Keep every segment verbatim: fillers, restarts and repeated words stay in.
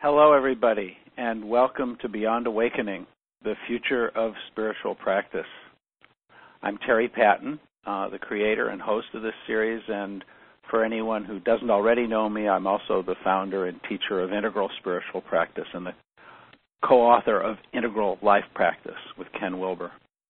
Hello, everybody, and welcome to Beyond Awakening, the future of spiritual practice. I'm Terry Patton, uh, the creator and host of this series, and for anyone who doesn't already know me, I'm also the founder and teacher of Integral Spiritual Practice and the co-author of Integral Life Practice with Ken Wilber.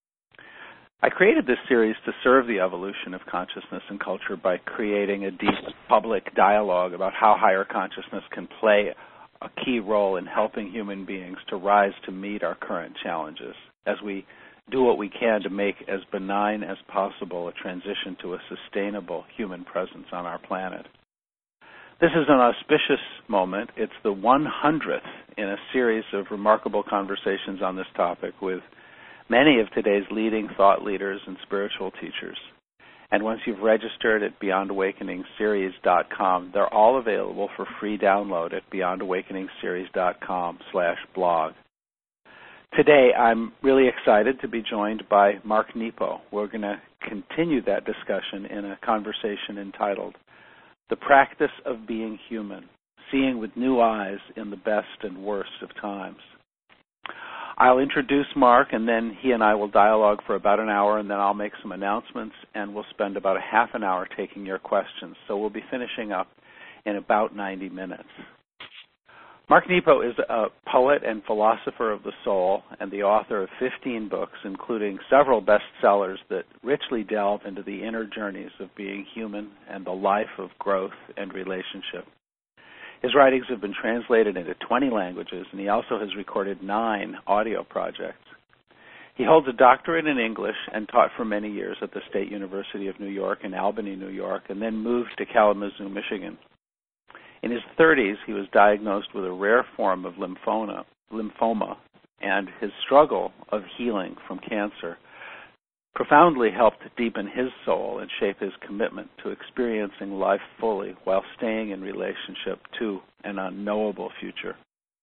I created this series to serve the evolution of consciousness and culture by creating a deep public dialogue about how higher consciousness can play a key role in helping human beings to rise to meet our current challenges as we do what we can to make as benign as possible a transition to a sustainable human presence on our planet. This is an auspicious moment. It's the one hundredth in a series of remarkable conversations on this topic with many of today's leading thought leaders and spiritual teachers. And once you've registered at beyond awakening series dot com, they're all available for free download at beyond awakening series dot com slash blog. Today, I'm really excited to be joined by Mark Nepo. We're going to continue that discussion in a conversation entitled, The Practice of Being Human, Seeing with New Eyes in the Best and Worst of Times. I'll introduce Mark, and then he and I will dialogue for about an hour, and then I'll make some announcements, and we'll spend about a half an hour taking your questions. So we'll be finishing up in about ninety minutes. Mark Nepo is a poet and philosopher of the soul and the author of fifteen books, including several bestsellers that richly delve into the inner journeys of being human and the life of growth and relationship. His writings have been translated into twenty languages, and he also has recorded nine audio projects. He holds a doctorate in English and taught for many years at the State University of New York in Albany, New York, and then moved to Kalamazoo, Michigan. In his thirties, he was diagnosed with a rare form of lymphoma, lymphoma, and his struggle of healing from cancer profoundly helped deepen his soul and shape his commitment to experiencing life fully while staying in relationship to an unknowable future.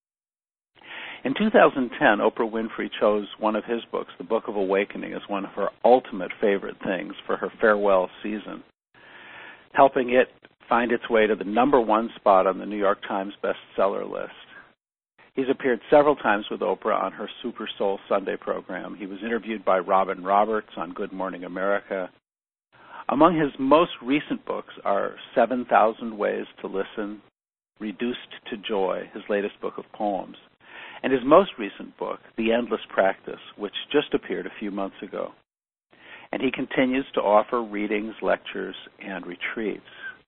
In two thousand ten, Oprah Winfrey chose one of his books, The Book of Awakening, as one of her ultimate favorite things for her farewell season, helping it find its way to the number one spot on the New York Times bestseller list. He's appeared several times with Oprah on her Super Soul Sunday program. He was interviewed by Robin Roberts on Good Morning America. Among his most recent books are seven thousand Ways to Listen, Reduced to Joy, his latest book of poems, and his most recent book, The Endless Practice, which just appeared a few months ago. And he continues to offer readings, lectures, and retreats.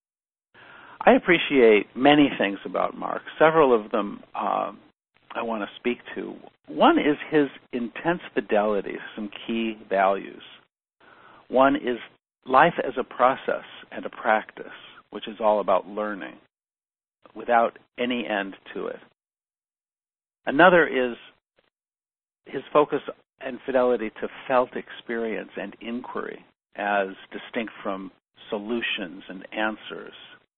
I appreciate many things about Mark. Several of them uh, I want to speak to. One is his intense fidelity to some key values. One is life as a process and a practice, which is all about learning without any end to it. Another is his focus and fidelity to felt experience and inquiry as distinct from solutions and answers.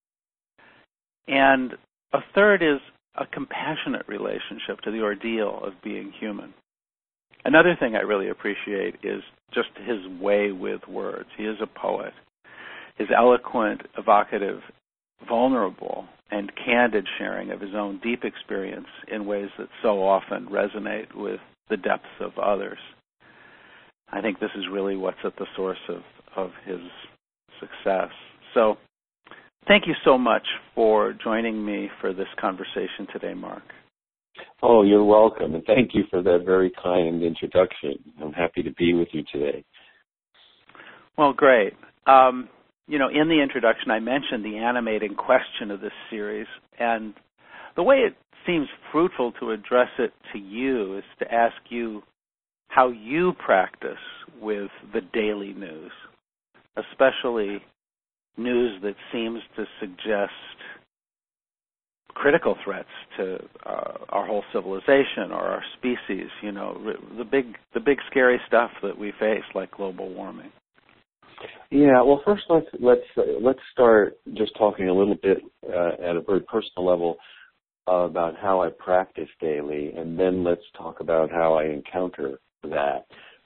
And a third is a compassionate relationship to the ordeal of being human. Another thing I really appreciate is just his way with words. He is a poet. His eloquent, evocative, vulnerable, and candid sharing of his own deep experience in ways that so often resonate with the depths of others. I think this is really what's at the source of, of his success. So, thank you so much for joining me for this conversation today, Mark. Oh, you're welcome, and thank you for that very kind introduction. I'm happy to be with you today. Well, great. Um, you know, in the introduction, I mentioned the animating question of this series, and the way it seems fruitful to address it to you is to ask you how you practice with the daily news, especially news that seems to suggest critical threats to uh, our whole civilization or our species, you know, the big the big scary stuff that we face, like global warming. Yeah, well, first let's let's uh, let's start just talking a little bit uh, at a very personal level uh, about how I practice daily, and then let's talk about how I encounter that.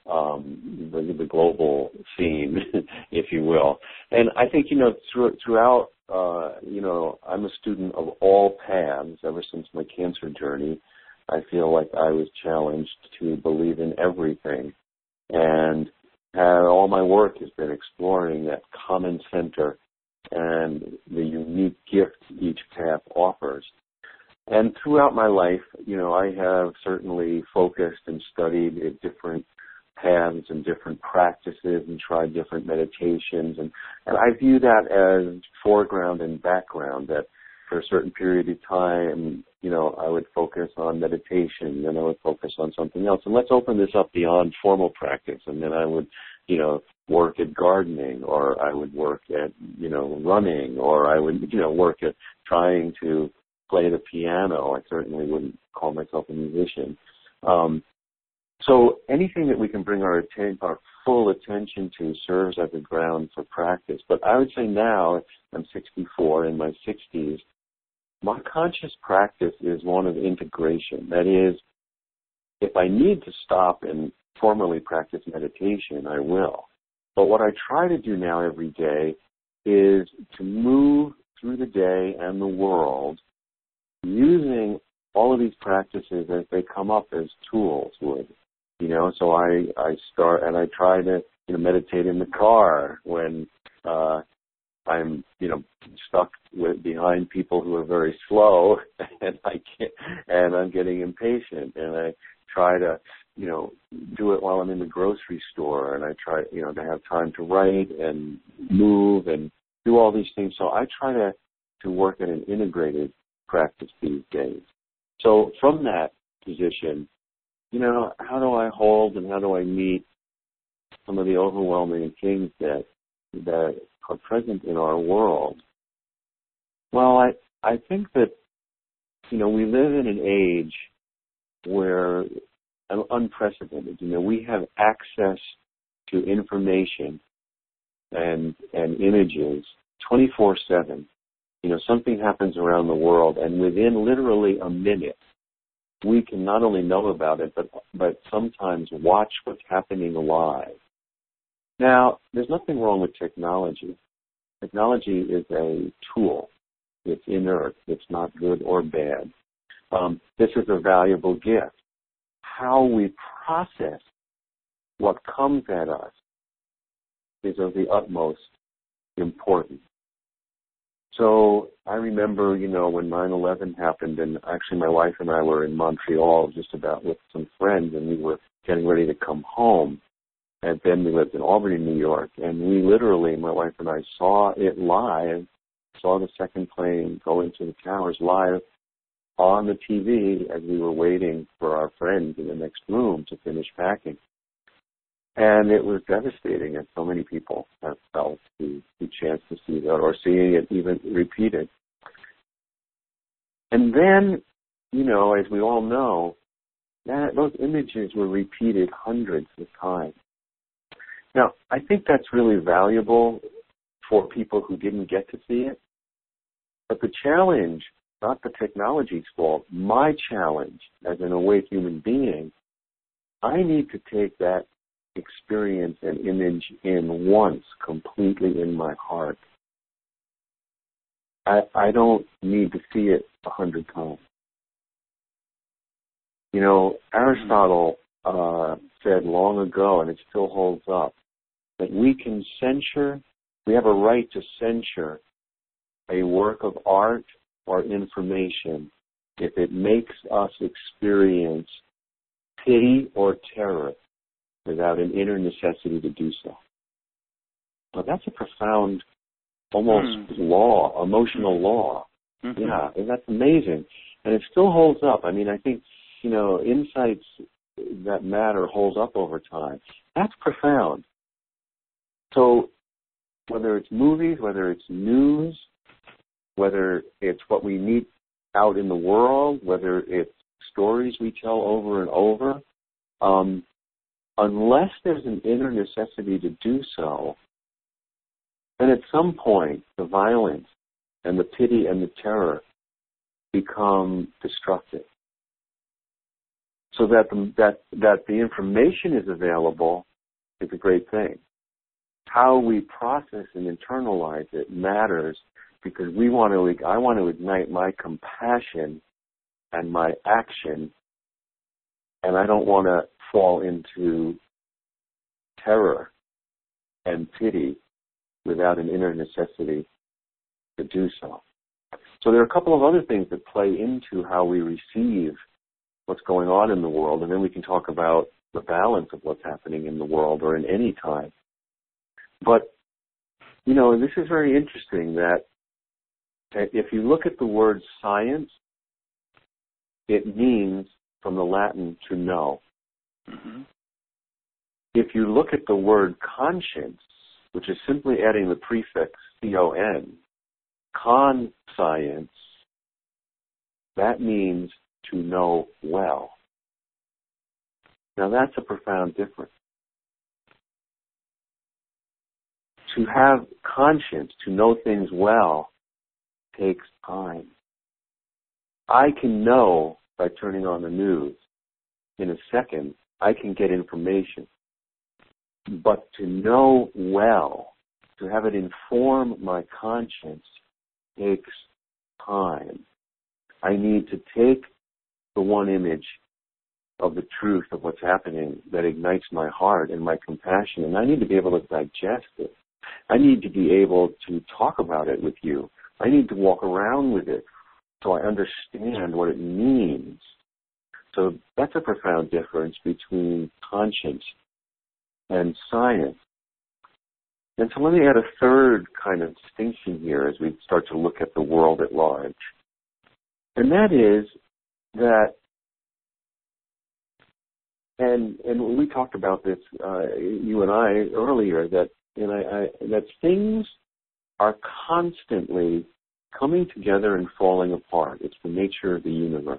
um, the, the global scene, if you will. And I think, you know, through, throughout, uh, you know, I'm a student of all paths ever since my cancer journey. I feel like I was challenged to believe in everything. And uh, all my work has been exploring that common center and the unique gift each path offers. And throughout my life, you know, I have certainly focused and studied at different paths and different practices and tried different meditations. And, and I view that as foreground and background, that for a certain period of time, you know, I would focus on meditation, then I would focus on something else. And let's open this up beyond formal practice. And then I would, you know, work at gardening, or I would work at, you know, running, or I would, you know, work at trying to play the piano. I certainly wouldn't call myself a musician. Um, so anything that we can bring our atten- our full attention to serves as a ground for practice. But I would say now, I'm sixty-four, in my sixties, my conscious practice is one of integration. That is, if I need to stop and formally practice meditation, I will. But what I try to do now every day is to move through the day and the world using all of these practices as they come up as tools would. You know, so I, I start and I try to, you know, meditate in the car when uh, I'm, you know, stuck with, behind people who are very slow, and I can't, and I'm getting impatient, and I try to, you know, do it while I'm in the grocery store, and I try, you know, to have time to write and move and do all these things. So I try to, to work at an integrated practice these days. So from that position, you know, how do I hold and how do I meet some of the overwhelming things that that are present in our world? Well, I I think that, you know, we live in an age where unprecedented. You know, we have access to information and and images twenty-four seven. You know, something happens around the world, and within literally a minute, we can not only know about it, but but sometimes watch what's happening live. Now, there's nothing wrong with technology. Technology is a tool. It's inert. It's not good or bad. Um, this is a valuable gift. How we process what comes at us is of the utmost importance. So I remember, you know, when nine eleven happened, and actually my wife and I were in Montreal just about with some friends, and we were getting ready to come home. And then we lived in Albany, New York, and we literally, my wife and I, saw it live, saw the second plane go into the towers live on the T V as we were waiting for our friends in the next room to finish packing. And it was devastating, and so many people have felt the, the chance to see that or seeing it even repeated. And then, you know, as we all know, that those images were repeated hundreds of times. Now, I think that's really valuable for people who didn't get to see it. But the challenge, not the technology's fault, my challenge as an awake human being, I need to take that experience and image in once, completely in my heart. I, I don't need to see it a hundred times. You know, Aristotle uh, said long ago, and it still holds up, that we can censure, we have a right to censure a work of art or information if it makes us experience pity or terror without an inner necessity to do so. Now, that's a profound, almost mm. law, emotional law. Mm-hmm. Yeah, and that's amazing. And it still holds up. I mean, I think, you know, insights that matter holds up over time. That's profound. So whether it's movies, whether it's news, whether it's what we meet out in the world, whether it's stories we tell over and over, um, unless there's an inner necessity to do so, then at some point the violence and the pity and the terror become destructive. so that the, that that the information is available is a great thing. How we process and internalize it matters, because we want to. I want to ignite my compassion and my action, and I don't want to fall into terror and pity without an inner necessity to do so. So there are a couple of other things that play into how we receive what's going on in the world, and then we can talk about the balance of what's happening in the world or in any time. But, you know, this is very interesting that if you look at the word science, it means, from the Latin, to know. Mm-hmm. If you look at the word conscience, which is simply adding the prefix C O N, conscience, that means to know well. Now that's a profound difference. To have conscience, to know things well, takes time. I can know by turning on the news. In a second, I can get information. But to know well, to have it inform my conscience, takes time. I need to take the one image of the truth of what's happening that ignites my heart and my compassion, and I need to be able to digest it. I need to be able to talk about it with you. I need to walk around with it so I understand what it means. So that's a profound difference between conscience and science. And so let me add a third kind of distinction here as we start to look at the world at large. And that is that, and and we talked about this, uh, you and I, earlier, that, and I, I, that things are constantly coming together and falling apart. It's the nature of the universe.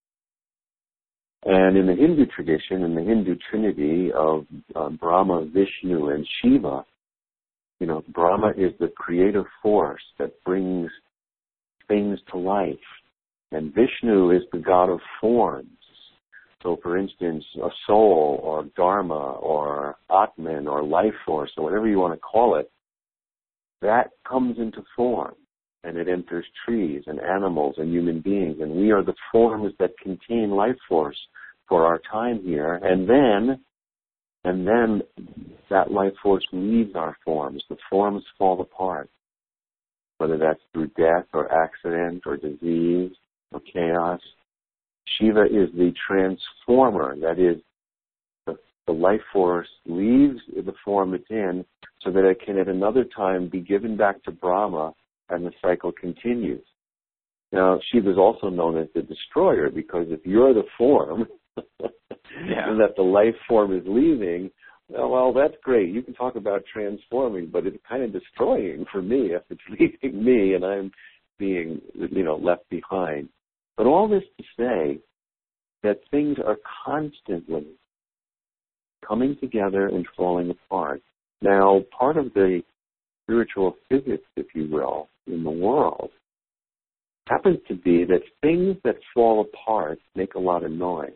And in the Hindu tradition, in the Hindu trinity of uh, Brahma, Vishnu, and Shiva, you know, Brahma is the creative force that brings things to life. And Vishnu is the god of forms. So, for instance, a soul or dharma or Atman or life force or whatever you want to call it, that comes into form. And it enters trees and animals and human beings. And we are the forms that contain life force for our time here. And then, and then that life force leaves our forms. The forms fall apart, whether that's through death or accident or disease or chaos. Shiva is the transformer. That is, the, the life force leaves the form it's in so that it can at another time be given back to Brahma, and the cycle continues. Now, Shiva is also known as the destroyer, because if you're the form yeah. and that the life form is leaving, well, well, that's great. You can talk about transforming, but it's kind of destroying for me if it's leaving me and I'm being, you know, left behind. But all this to say that things are constantly coming together and falling apart. Now, part of the spiritual physics, if you will, in the world happens to be that things that fall apart make a lot of noise.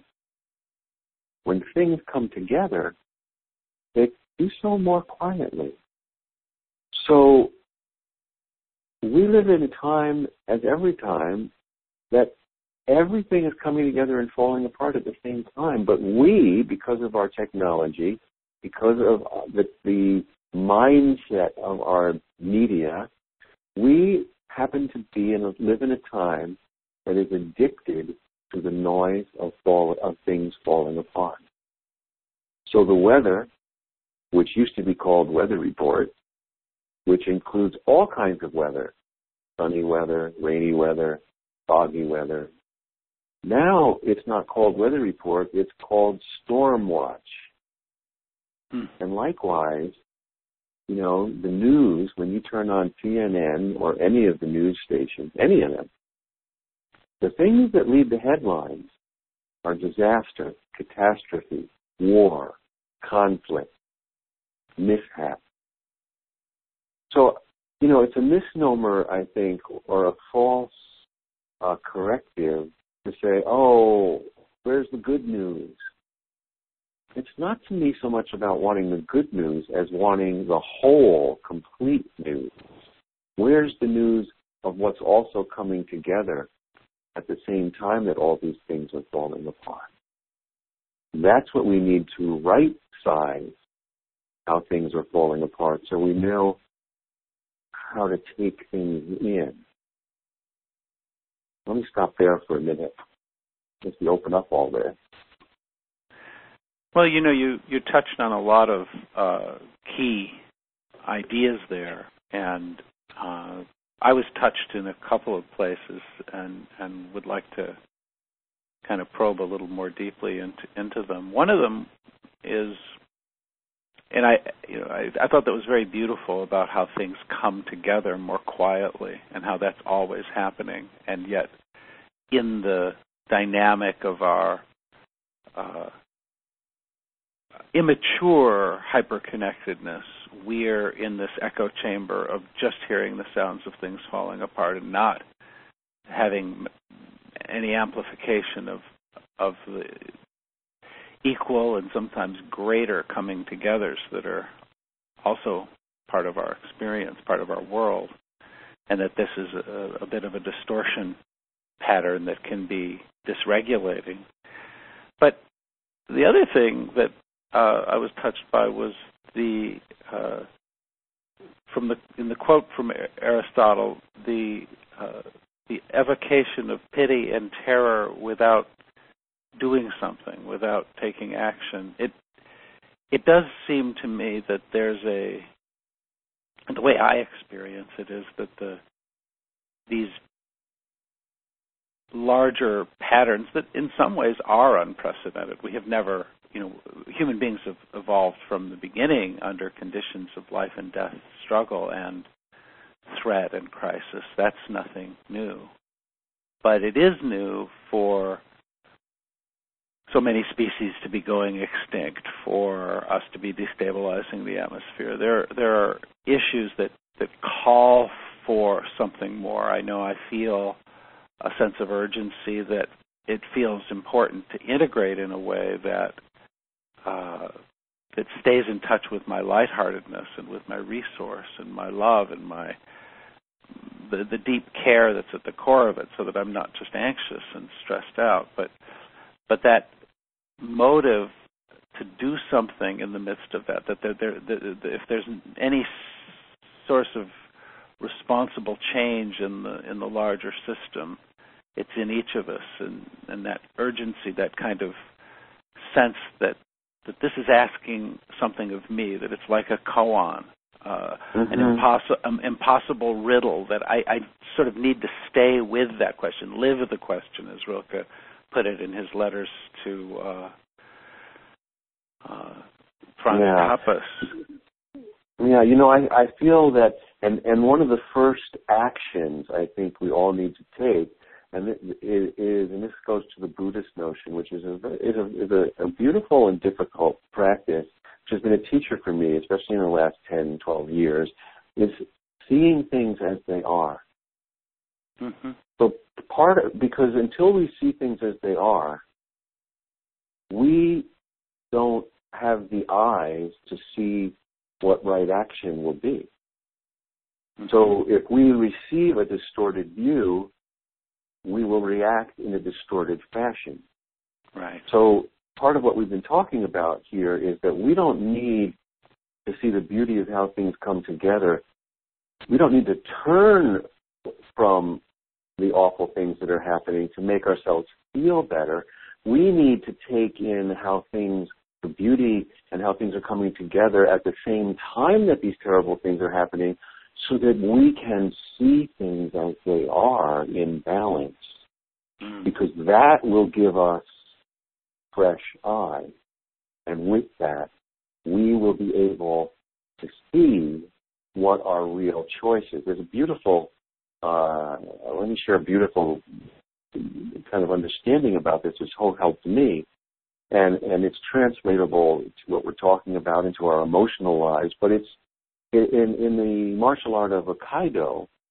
When things come together, they do so more quietly. So we live in a time, as every time, that everything is coming together and falling apart at the same time. But we, because of our technology, because of the, the mindset of our media, we happen to be in a, live in a time that is addicted to the noise of fall of things falling apart. So the weather, which used to be called Weather Report, which includes all kinds of weather, sunny weather, rainy weather, foggy weather. Now it's not called Weather Report, it's called Storm Watch. Hmm. And likewise, you know, the news, when you turn on C N N or any of the news stations, any of them, the things that lead the headlines are disaster, catastrophe, war, conflict, mishap. So, you know, it's a misnomer, I think, or a false uh, corrective to say, oh, Where's the good news? It's not to me so much about wanting the good news as wanting the whole, complete news. Where's the news of what's also coming together at the same time that all these things are falling apart? That's what we need to right-size how things are falling apart so we know how to take things in. Let me stop there for a minute, just to open up all this. Well, you know, you, you touched on a lot of uh, key ideas there, and uh, I was touched in a couple of places and, and would like to kind of probe a little more deeply into, into them. One of them is, and I, you know, I, I thought that was very beautiful about how things come together more quietly and how that's always happening, and yet in the dynamic of our uh, immature hyperconnectedness, we're in this echo chamber of just hearing the sounds of things falling apart and not having any amplification of of the equal and sometimes greater coming togethers that are also part of our experience, part of our world, and that this is a, a bit of a distortion pattern that can be dysregulating. But the other thing that uh, I was touched by was the uh, from the in the quote from Aristotle, the uh, the evocation of pity and terror without doing something, without taking action. It it does seem to me that there's a, and the way I experience it is that the these larger patterns that in some ways are unprecedented. We have never, you know, human beings have evolved from the beginning under conditions of life and death struggle and threat and crisis. That's nothing new. But it is new for so many species to be going extinct, for us to be destabilizing the atmosphere. There, there are issues that, that call for something more. I know I feel a sense of urgency that it feels important to integrate in a way that uh, that stays in touch with my lightheartedness and with my resource and my love and my the, the deep care that's at the core of it, so that I'm not just anxious and stressed out, but but that motive to do something in the midst of that, that there, there, there, if there's any source of responsible change in the in the larger system, it's in each of us, and, and that urgency, that kind of sense that that this is asking something of me, that it's like a koan, uh, mm-hmm. an impossi- um, impossible riddle, that I, I sort of need to stay with that question, live with the question, as Rilke put it in his letters to uh, uh, Franz yeah. Kappas. Yeah, you know, I, I feel that, and, and one of the first actions I think we all need to take, and it is, and this goes to the Buddhist notion, which is a is a, is a, a beautiful and difficult practice, which has been a teacher for me, especially in the last ten, twelve years, is seeing things as they are. Mm-hmm. So part of, because until we see things as they are, we don't have the eyes to see what right action will be. Mm-hmm. So if we receive a distorted view, we will react in a distorted fashion. Right. So part of what we've been talking about here is that we don't need to see the beauty of how things come together. We don't need to turn from the awful things that are happening to make ourselves feel better. We need to take in how things, the beauty and how things are coming together at the same time that these terrible things are happening, so that we can see things as they are in balance. Mm. Because that will give us fresh eyes. And with that, we will be able to see what our real choice is. There's a beautiful, uh, let me share a beautiful kind of understanding about this, which helped me. And, and it's translatable to what we're talking about into our emotional lives, but it's In, in the martial art of Aikido,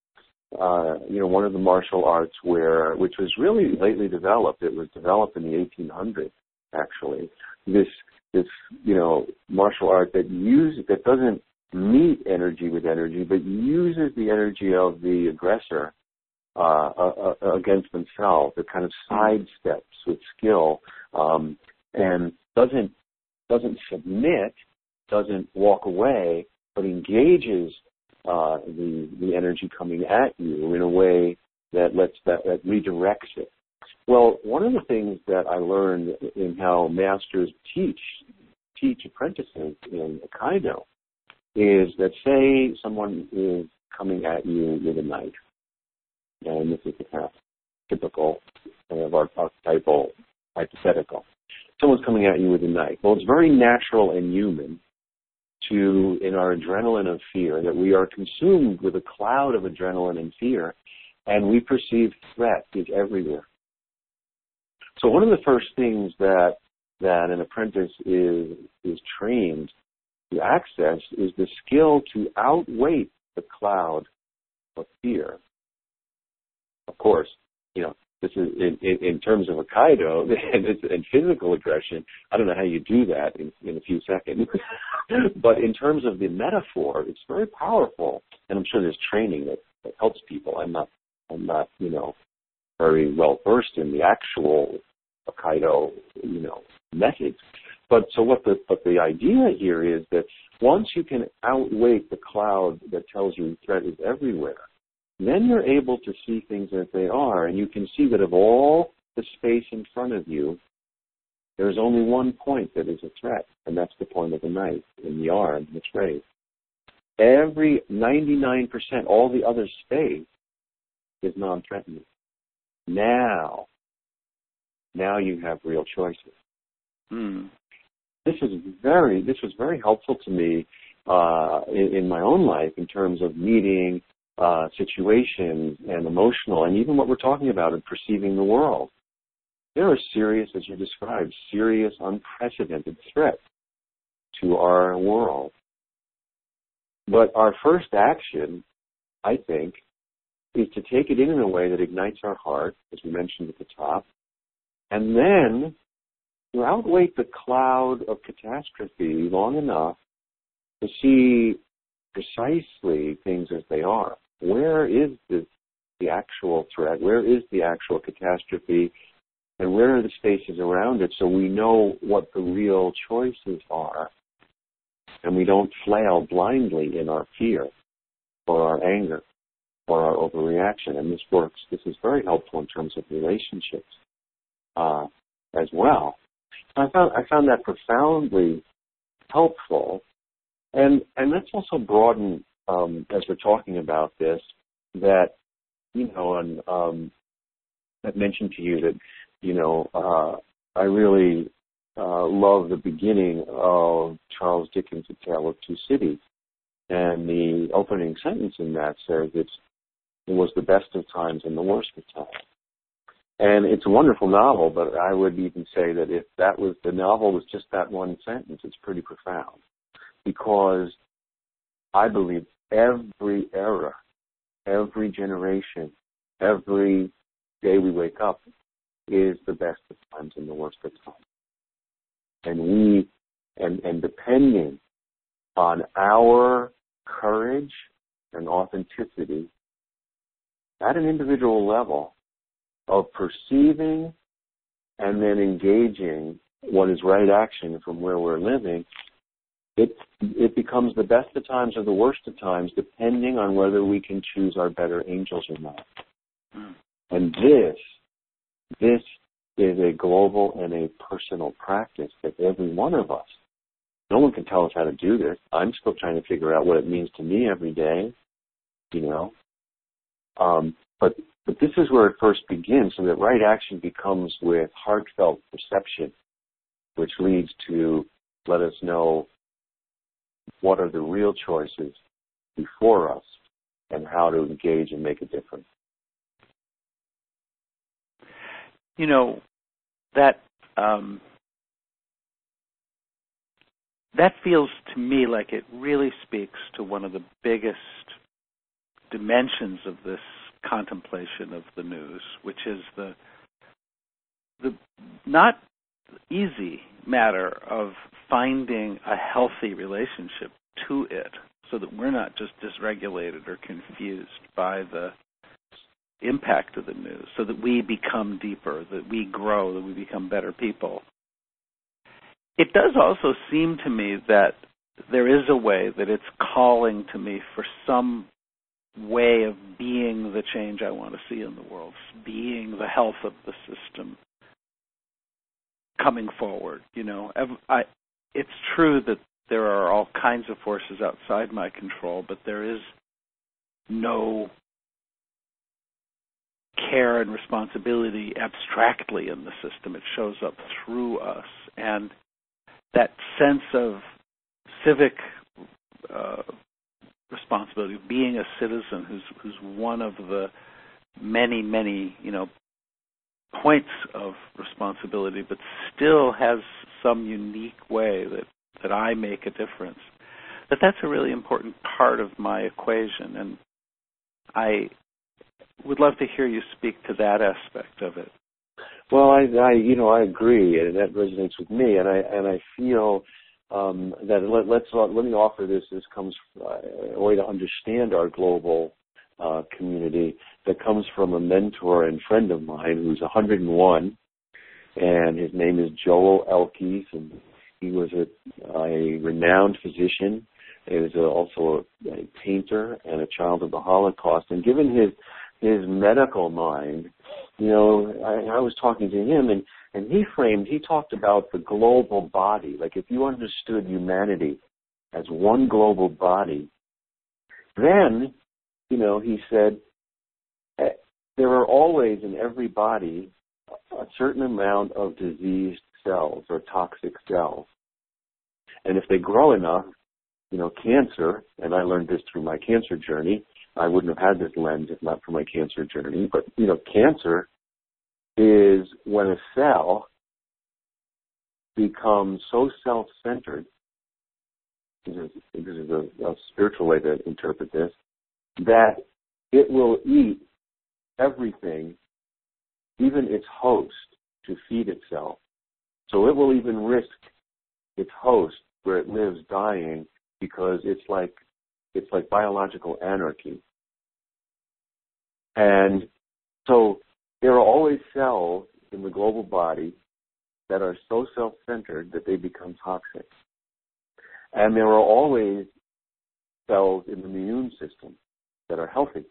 uh, you know, one of the martial arts where, which was really lately developed. It was developed in the eighteen hundreds, actually. This, this, you know, martial art that uses, that doesn't meet energy with energy, but uses the energy of the aggressor uh, uh, uh, against themselves. It kind of sidesteps with skill, um, and doesn't doesn't submit, doesn't walk away, but engages uh, the the energy coming at you in a way that lets that, that redirects it. Well, one of the things that I learned in how masters teach teach apprentices in Aikido is that, say someone is coming at you with a knife, and this is the kind of typical kind of archetypal hypothetical. Someone's coming at you with a knife. Well, it's very natural and human to, in our adrenaline of fear, that we are consumed with a cloud of adrenaline and fear, and we perceive threat is everywhere. So one of the first things that that an apprentice is is trained to access is the skill to outweight the cloud of fear. Of course, you know, this is in, in, in terms of Aikido and, and physical aggression. I don't know how you do that in, in a few seconds, but in terms of the metaphor, it's very powerful. And I'm sure there's training that, that helps people. I'm not, I'm not, you know, very well versed in the actual Aikido, you know, methods. But so what the but the idea here is that once you can outweight the cloud that tells you threat is everywhere, then you're able to see things as they are, and you can see that of all the space in front of you, there's only one point that is a threat, and that's the point of the knife in the arm that's raised. Every ninety-nine percent, all the other space is non-threatening. Now, now you have real choices. Hmm. This is very, this was very helpful to me uh, in, in my own life in terms of meeting uh, situations and emotional, and even what we're talking about in perceiving the world. There are serious, as you described, serious, unprecedented threats to our world. But our first action, I think, is to take it in in a way that ignites our heart, as we mentioned at the top, and then to outweight the cloud of catastrophe long enough to see precisely things as they are. Where is the, the actual threat? Where is the actual catastrophe? And where are the spaces around it so we know what the real choices are and we don't flail blindly in our fear or our anger or our overreaction. And this works. This is very helpful in terms of relationships uh, as well. I found I found that profoundly helpful, and and let's also broaden um, as we're talking about this that you know, and um, I've mentioned to you that you know uh, I really uh, love the beginning of Charles Dickens' A Tale of Two Cities, and the opening sentence in that says it's it was the best of times and the worst of times. And it's a wonderful novel, but I would even say that if that was, the novel was just that one sentence, it's pretty profound. Because I believe every era, every generation, every day we wake up is the best of times and the worst of times. And we, and, and depending on our courage and authenticity at an individual level, of perceiving and then engaging what is right action from where we're living, it it becomes the best of times or the worst of times, depending on whether we can choose our better angels or not. Mm. And this, this is a global and a personal practice that every one of us, no one can tell us how to do this. I'm still trying to figure out what it means to me every day, you know. Um, but But this is where it first begins, so that right action becomes with heartfelt perception, which leads to let us know what are the real choices before us and how to engage and make a difference. You know, that um, that feels to me like it really speaks to one of the biggest dimensions of this contemplation of the news, which is the the not easy matter of finding a healthy relationship to it so that we're not just dysregulated or confused by the impact of the news, so that we become deeper, that we grow, that we become better people. It does also seem to me that there is a way that it's calling to me for some way of being the change I want to see in the world, being the health of the system coming forward. You know, I, it's true that there are all kinds of forces outside my control, but there is no care and responsibility abstractly in the system. It shows up through us. And that sense of civic uh, responsibility, of being a citizen who's who's one of the many, many, you know, points of responsibility, but still has some unique way that, that I make a difference, that that's a really important part of my equation. And I would love to hear you speak to that aspect of it. Well, I, I you know, I agree, and that resonates with me, and I and I feel um, that let, let's let me offer this. This comes uh, a way to understand our global uh, community that comes from a mentor and friend of mine who's one hundred and one, and his name is Joel Elkes, and he was a, a renowned physician. He was a, also a, a painter and a child of the Holocaust, and given his his medical mind, you know, I, I was talking to him, and, and he framed, he talked about the global body. Like, if you understood humanity as one global body, then, you know, he said, there are always in every body a certain amount of diseased cells or toxic cells. And if they grow enough, you know, cancer, and I learned this through my cancer journey, I wouldn't have had this lens if not for my cancer journey. But, you know, cancer is when a cell becomes so self-centered, this is, this is a, a spiritual way to interpret this, that it will eat everything, even its host, to feed itself. So it will even risk its host where it lives dying, because it's like it's like biological anarchy. And so there are always cells in the global body that are so self-centered that they become toxic. And there are always cells in the immune system that are healthy.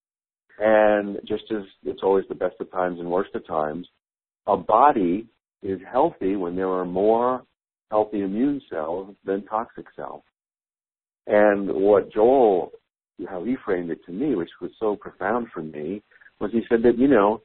And just as it's always the best of times and worst of times, a body is healthy when there are more healthy immune cells than toxic cells. And what Joel, how he framed it to me, which was so profound for me, was he said that, you know,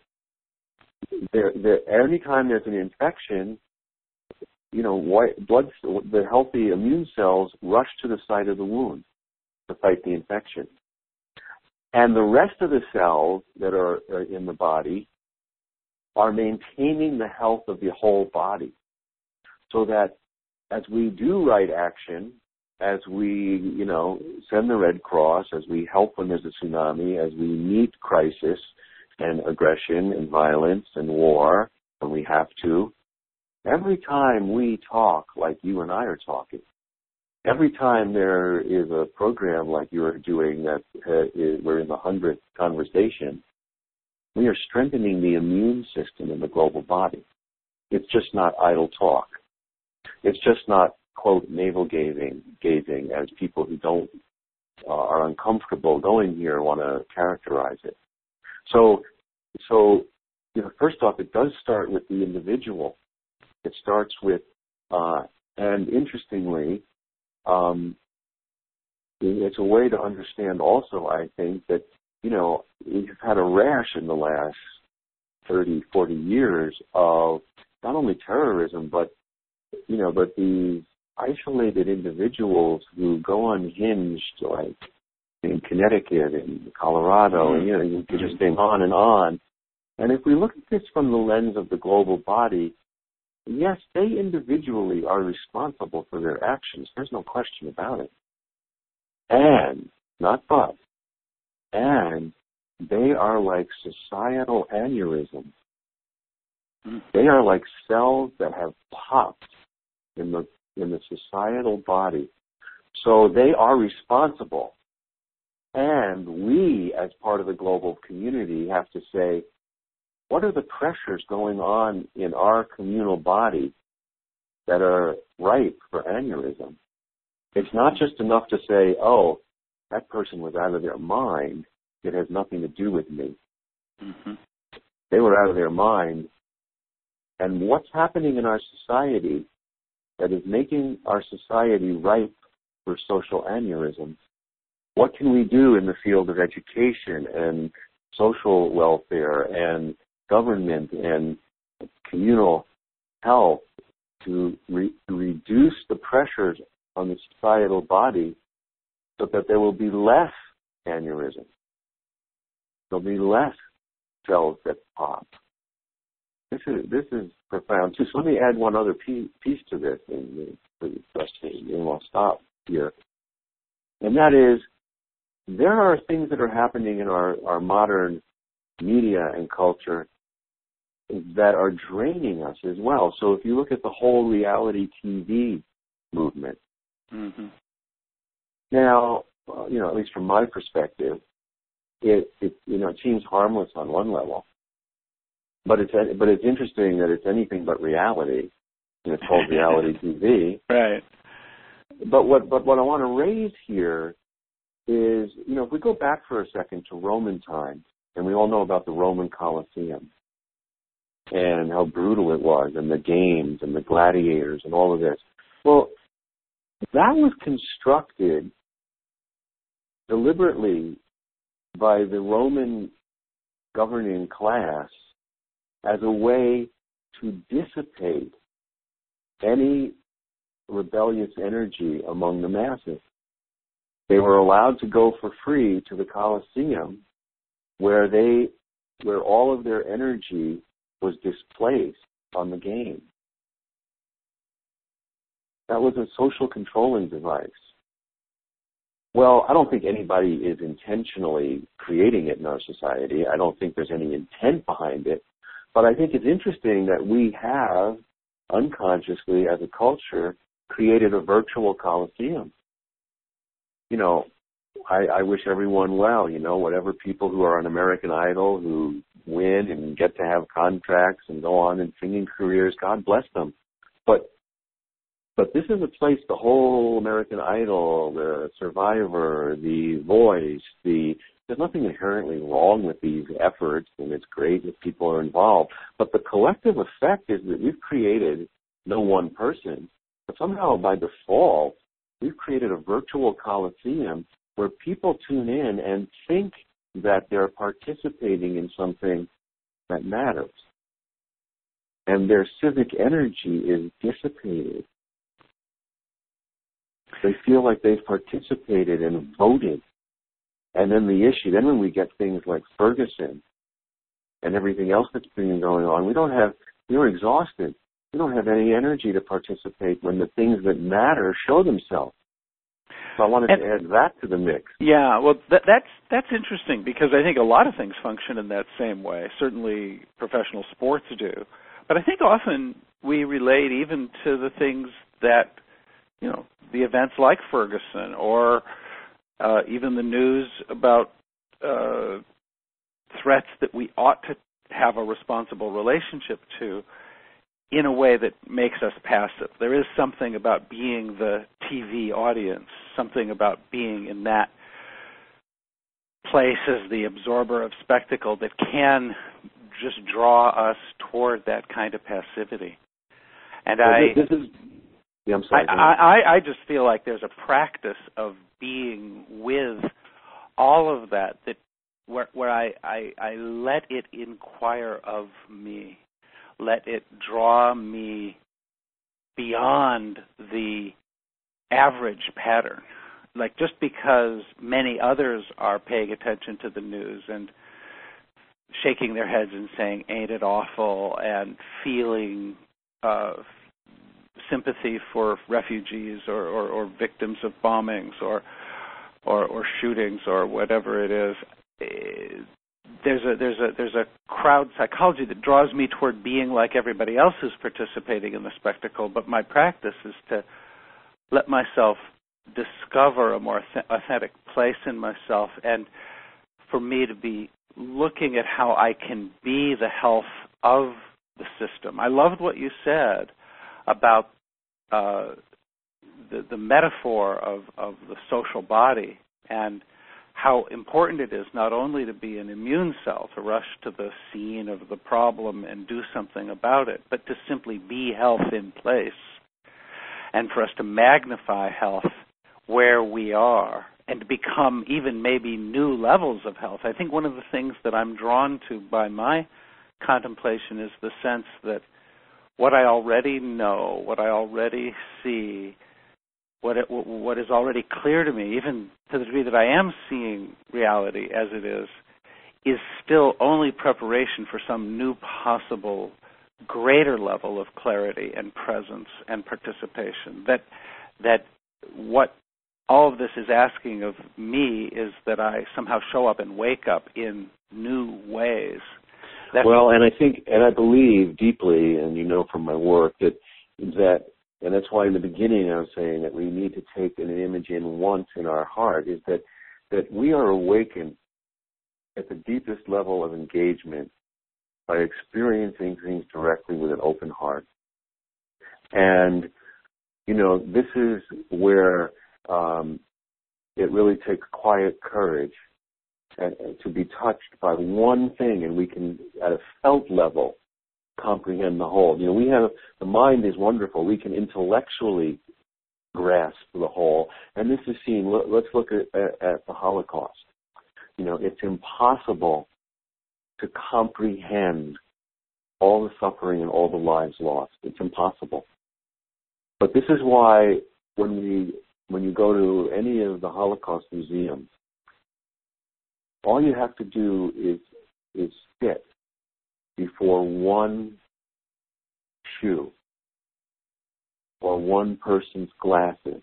there, there, every time there's an infection, you know, white blood, the healthy immune cells rush to the site of the wound to fight the infection. And the rest of the cells that are, are in the body are maintaining the health of the whole body, so that as we do right action, as we, you know, send the Red Cross, as we help when there's a tsunami, as we meet crisis and aggression and violence and war when we have to, every time we talk like you and I are talking, every time there is a program like you are doing that uh, is, we're in the hundredth conversation, we are strengthening the immune system in the global body. It's just not idle talk. It's just not, quote, navel-gazing, gazing, as people who don't uh, are uncomfortable going here want to characterize it. So, so you know, first off, it does start with the individual. It starts with, uh, and interestingly, um, it's a way to understand also, I think, that, you know, we've had a rash in the last thirty, forty years of not only terrorism, but, you know, but these isolated individuals who go unhinged, like in Connecticut and Colorado, and, you know, you can just name on and on. And if we look at this from the lens of the global body, yes, they individually are responsible for their actions. There's no question about it. And, not but, and they are like societal aneurysms. Mm. They are like cells that have popped in the in the societal body. So they are responsible. And we, as part of the global community, have to say, what are the pressures going on in our communal body that are ripe for aneurysm? It's not just enough to say, oh, that person was out of their mind. It has nothing to do with me. Mm-hmm. They were out of their mind. And what's happening in our society that is making our society ripe for social aneurysms? What can we do in the field of education and social welfare and government and communal health to, re- to reduce the pressures on the societal body so that there will be less aneurysm? There'll be less cells that pop. This is this is profound too. So let me add one other piece, piece to this, and, and I'll stop here. And that is, there are things that are happening in our, our modern media and culture that are draining us as well. So if you look at the whole reality T V movement, mm-hmm. now, uh, you know, at least from my perspective, it, it you know it seems harmless on one level, but it's but it's interesting that it's anything but reality, and it's called reality T V. Right. But what but what I want to raise here is, you know, if we go back for a second to Roman times, and we all know about the Roman Colosseum and how brutal it was, and the games and the gladiators and all of this. Well, that was constructed deliberately by the Roman governing class as a way to dissipate any rebellious energy among the masses. They were allowed to go for free to the Colosseum, where they, where all of their energy was displaced on the game. That was a social controlling device. Well, I don't think anybody is intentionally creating it in our society. I don't think there's any intent behind it. But I think it's interesting that we have, unconsciously as a culture, created a virtual Colosseum. You know, I, I wish everyone well, you know, whatever people who are on American Idol who win and get to have contracts and go on in singing careers, God bless them. But but this is a place, the whole American Idol, the Survivor, the Voice, the there's nothing inherently wrong with these efforts, and it's great that people are involved. But the collective effect is that we've created no one person, but somehow by default, we've created a virtual Colosseum where people tune in and think that they're participating in something that matters. And their civic energy is dissipated. They feel like they've participated and voted. And then the issue, then when we get things like Ferguson and everything else that's been going on, we don't have, we're exhausted. We don't have any energy to participate when the things that matter show themselves. So I wanted and, to add that to the mix. Yeah, well, that, that's that's interesting because I think a lot of things function in that same way. Certainly professional sports do. But I think often we relate even to the things that, you know, the events like Ferguson or uh, even the news about uh, threats that we ought to have a responsible relationship to in a way that makes us passive. There is something about being the T V audience, something about being in that place as the absorber of spectacle that can just draw us toward that kind of passivity. And well, I, this is, yeah, I'm sorry. I, I, I just feel like there's a practice of being with all of that, that where, where I, I, I let it inquire of me. Let it draw me beyond the average pattern. Like just because many others are paying attention to the news and shaking their heads and saying, ain't it awful, and feeling uh, sympathy for refugees or, or, or victims of bombings or, or, or shootings or whatever it is, there's a there's a there's a crowd psychology that draws me toward being like everybody else who's participating in the spectacle. But my practice is to let myself discover a more authentic place in myself, and for me to be looking at how I can be the health of the system. I loved what you said about uh, the, the metaphor of, of the social body and how important it is not only to be an immune cell, to rush to the scene of the problem and do something about it, but to simply be health in place, and for us to magnify health where we are and to become even maybe new levels of health. I think one of the things that I'm drawn to by my contemplation is the sense that what I already know, what I already see, what it, what is already clear to me, even to the degree that I am seeing reality as it is, is still only preparation for some new possible greater level of clarity and presence and participation. That that what all of this is asking of me is that I somehow show up and wake up in new ways. That's well, and I think, and I believe deeply, and you know from my work, that that, and that's why in the beginning I was saying that we need to take an image in once in our heart, is that, that we are awakened at the deepest level of engagement by experiencing things directly with an open heart. And, you know, this is where um, it really takes quiet courage and, and to be touched by one thing, and we can, at a felt level, comprehend the whole. You know, we have, the mind is wonderful. We can intellectually grasp the whole. And this is seen, let's look at, at, at the Holocaust. You know, it's impossible to comprehend all the suffering and all the lives lost. It's impossible. But this is why when we when you go to any of the Holocaust museums, all you have to do is is sit before one shoe or one person's glasses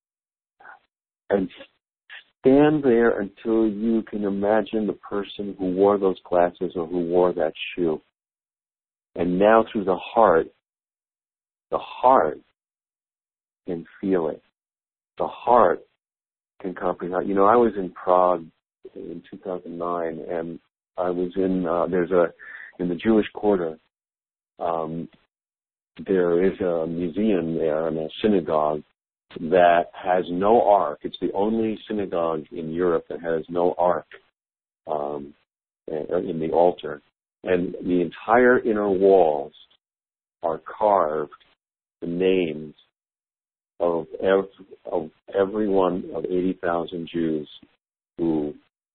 and stand there until you can imagine the person who wore those glasses or who wore that shoe. And now through the heart, the heart can feel it. The heart can comprehend. You know, I was in Prague in two thousand nine, and I was in, uh, there's a, in the Jewish Quarter, um, there is a museum there and a synagogue that has no ark. It's the only synagogue in Europe that has no ark um, in the altar. And the entire inner walls are carved the names of every, of every one of eighty thousand Jews who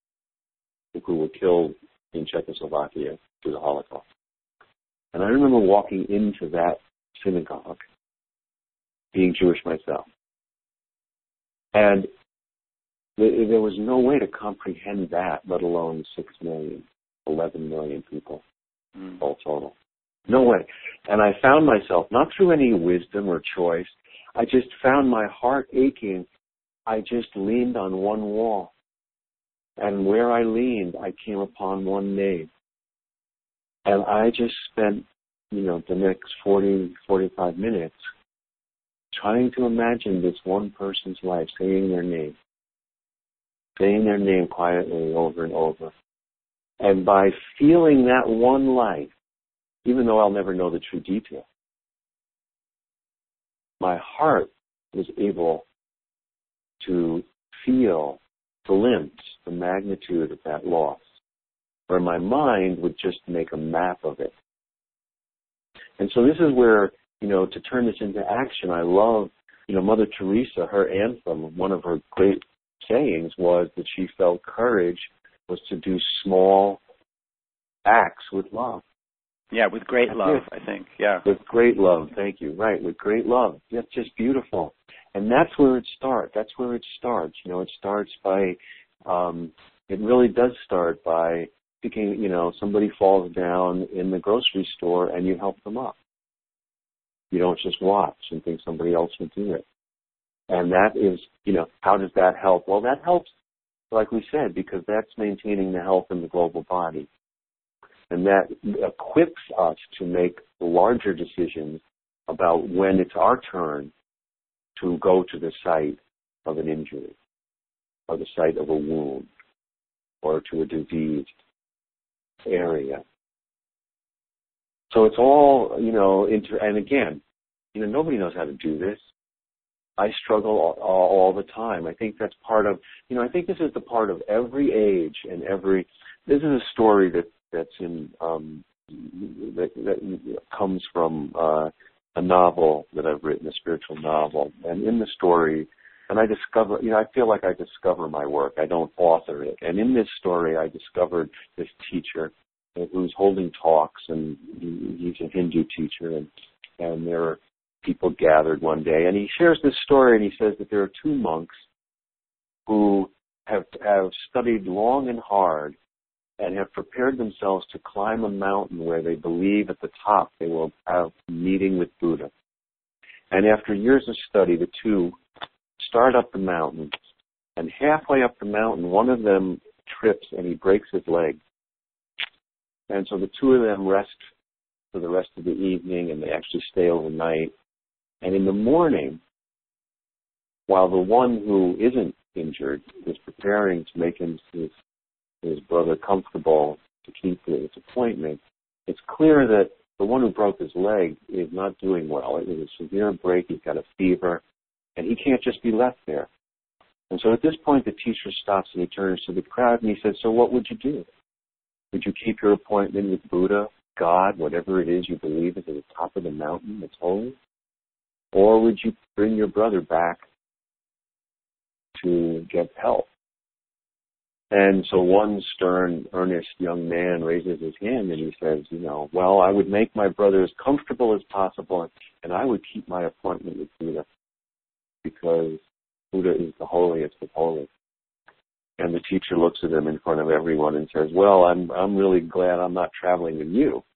who were killed in Czechoslovakia through the Holocaust. And I remember walking into that synagogue, being Jewish myself. And there was no way to comprehend that, let alone six million, eleven million people, mm. all total. No way. And I found myself, not through any wisdom or choice, I just found my heart aching. I just leaned on one wall. And where I leaned, I came upon one name. And I just spent, you know, the next forty, forty-five minutes trying to imagine this one person's life, saying their name, saying their name quietly over and over. And by feeling that one life, even though I'll never know the true detail, my heart was able to feel, glimpse the magnitude of that loss, where my mind would just make a map of it. And so this is where, you know, to turn this into action, I love, you know, Mother Teresa, her anthem, one of her great sayings was that she felt courage was to do small acts with love. Yeah, with great That's love, it. I think, yeah. With great love, thank you. Right, with great love. That's just beautiful. And that's where it starts. That's where it starts. You know, it starts by, um, it really does start by picking, you know, somebody falls down in the grocery store and you help them up. You don't just watch and think somebody else will do it. And that is, you know, how does that help? Well, that helps like we said, because that's maintaining the health in the global body. And that equips us to make larger decisions about when it's our turn to go to the site of an injury, or the site of a wound, or to a diseased area. So it's all, you know, inter- and again, you know, nobody knows how to do this. I struggle all, all the time. I think that's part of, you know, I think this is the part of every age and every, this is a story that, that's in, um, that, that comes from uh, a novel that I've written, a spiritual novel. And in the story, and I discover, you know, I feel like I discover my work. I don't author it. And in this story, I discovered this teacher who's holding talks, and he, he's a Hindu teacher, and, and there are people gathered one day, and he shares this story, and he says that there are two monks who have have studied long and hard and have prepared themselves to climb a mountain where they believe at the top they will have a meeting with Buddha. And after years of study, the two start up the mountain, and halfway up the mountain, one of them trips and he breaks his leg. And so the two of them rest for the rest of the evening, and they actually stay overnight. And in the morning, while the one who isn't injured is preparing to make him, his, his brother comfortable to keep his appointment, it's clear that the one who broke his leg is not doing well. It was a severe break. He's got a fever, and he can't just be left there. And so at this point, the teacher stops and he turns to the crowd and he says, so what would you do? Would you keep your appointment with Buddha, God, whatever it is you believe is at the top of the mountain that's holy? Or would you bring your brother back to get help? And so one stern, earnest young man raises his hand and he says, you know, well, I would make my brother as comfortable as possible, and I would keep my appointment with Buddha, because Buddha is the holiest of holy. And the teacher looks at him in front of everyone and says, well, I'm I'm really glad I'm not traveling with you.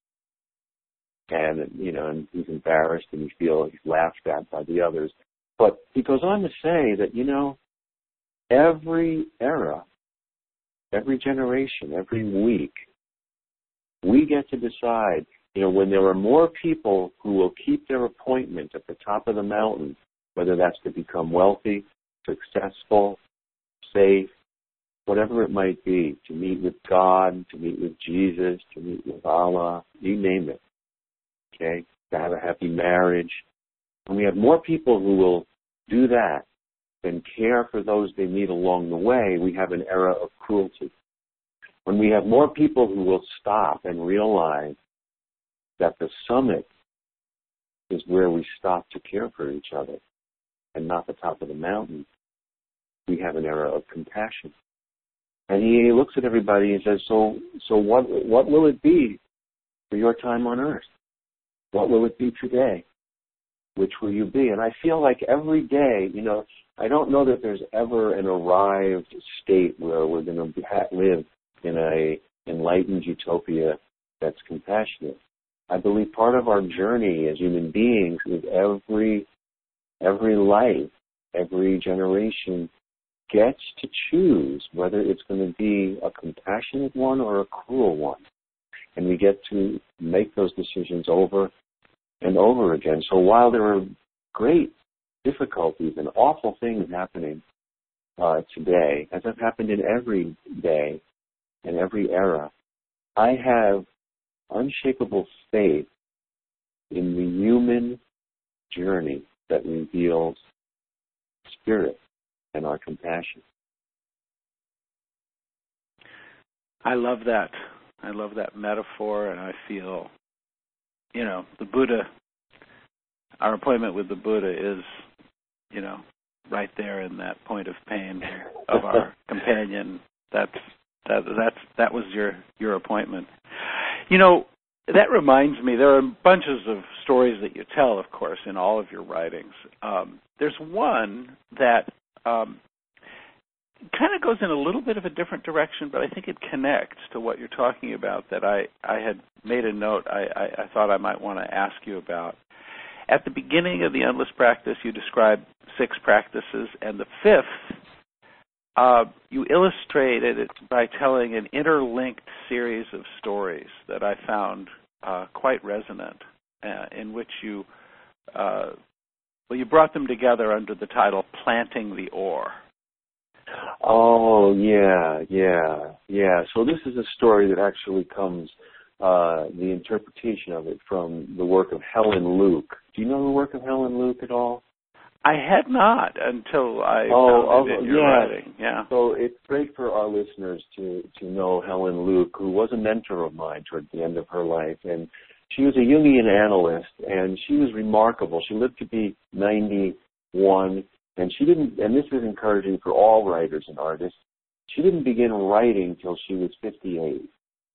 And, you know, and he's embarrassed and he feels he's laughed at by the others. But he goes on to say that, you know, every era, every generation, every week, we get to decide, you know, when there are more people who will keep their appointment at the top of the mountain, whether that's to become wealthy, successful, safe, whatever it might be, to meet with God, to meet with Jesus, to meet with Allah, you name it, okay, to have a happy marriage. And we have more people who will do that than care for those they meet along the way. We have an era of cruelty. When we have more people who will stop and realize that the summit is where we stop to care for each other and not the top of the mountain, we have an era of compassion. And he looks at everybody and says, so so what what will it be for your time on earth? What will it be today? Which will you be? And I feel like every day, you know, I don't know that there's ever an arrived state where we're going to live in a enlightened utopia that's compassionate. I believe part of our journey as human beings is every every life, every generation gets to choose whether it's going to be a compassionate one or a cruel one. And we get to make those decisions over and over again. So while there are great difficulties and awful things happening uh, today, as have happened in every day and every era, I have unshakable faith in the human journey that reveals spirit and our compassion. I love that. I love that metaphor, and I feel, you know, the Buddha, our appointment with the Buddha is, you know, right there in that point of pain of our companion. That's that that's that was your your appointment. You know, that reminds me, there are bunches of stories that you tell, of course, in all of your writings. Um, there's one that um, kind of goes in a little bit of a different direction, but I think it connects to what you're talking about that I, I had made a note I, I, I thought I might want to ask you about. At the beginning of the Endless Practice, you describe six practices, and the fifth uh, you illustrated it by telling an interlinked series of stories that I found uh, quite resonant, uh, in which you, uh, well, you brought them together under the title Planting the Ore. Oh, yeah, yeah, yeah. So this is a story that actually comes, uh, the interpretation of it from the work of Helen Luke. Do you know the work of Helen Luke at all? I had not until I oh, found it oh, in your yeah. writing. Yeah. So it's great for our listeners to, to know Helen Luke, who was a mentor of mine toward the end of her life. And she was a Jungian analyst, and she was remarkable. She lived to be ninety-one, and she didn't, and this is encouraging for all writers and artists, she didn't begin writing till she was fifty-eight.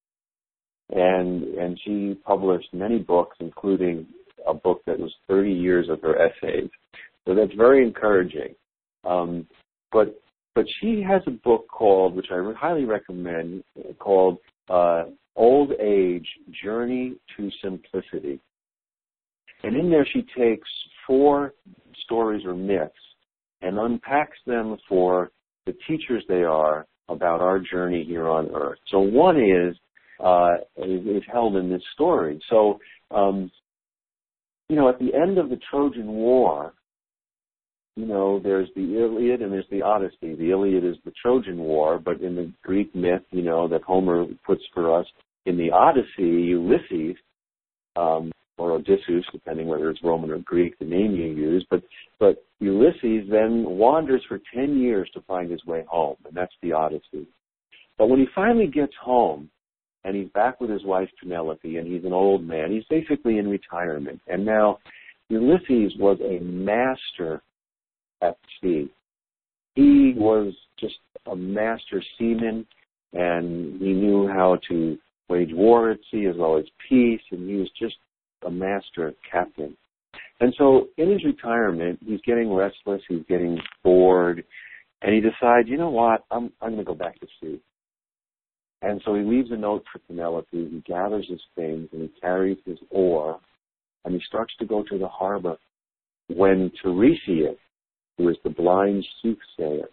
And, and she published many books, including a book that was thirty years of her essays. So that's very encouraging. Um, but but she has a book called, which I highly recommend, called uh, Old Age, Journey to Simplicity. And in there she takes four stories or myths and unpacks them for the teachers they are about our journey here on Earth. So one is, uh, is, is held in this story. So, um, you know, at the end of the Trojan War, you know, there's the Iliad and there's the Odyssey. The Iliad is the Trojan War, but in the Greek myth, you know, that Homer puts for us, in the Odyssey, Ulysses, um, or Odysseus, depending whether it's Roman or Greek, the name you use, but, but Ulysses then wanders for ten years to find his way home, and that's the Odyssey. But when he finally gets home, and he's back with his wife Penelope, and he's an old man, he's basically in retirement. And now Ulysses was a master at sea. He was just a master seaman, and he knew how to wage war at sea as well as peace, and he was just a master captain. And so in his retirement, he's getting restless, he's getting bored, and he decides, you know what, I'm I'm going to go back to sea. And so he leaves a note for Penelope, he gathers his things, and he carries his oar, and he starts to go to the harbor when Tiresias, who is the blind soothsayer,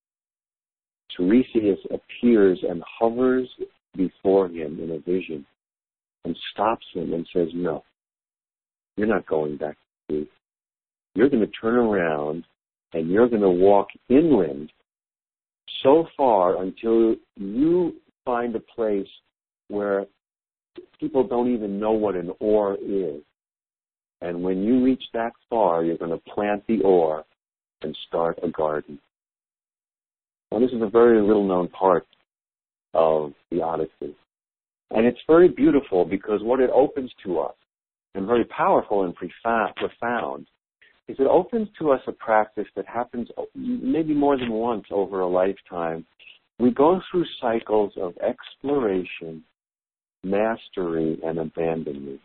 Tiresias appears and hovers before him in a vision and stops him and says, no, you're not going back to sea. You're going to turn around and you're going to walk inland so far until you find a place where people don't even know what an oar is. And when you reach that far, you're going to plant the oar and start a garden. Now, this is a very little-known part of the Odyssey. And it's very beautiful because what it opens to us, and very powerful and profound, is it opens to us a practice that happens maybe more than once over a lifetime. We go through cycles of exploration, mastery, and abandonment.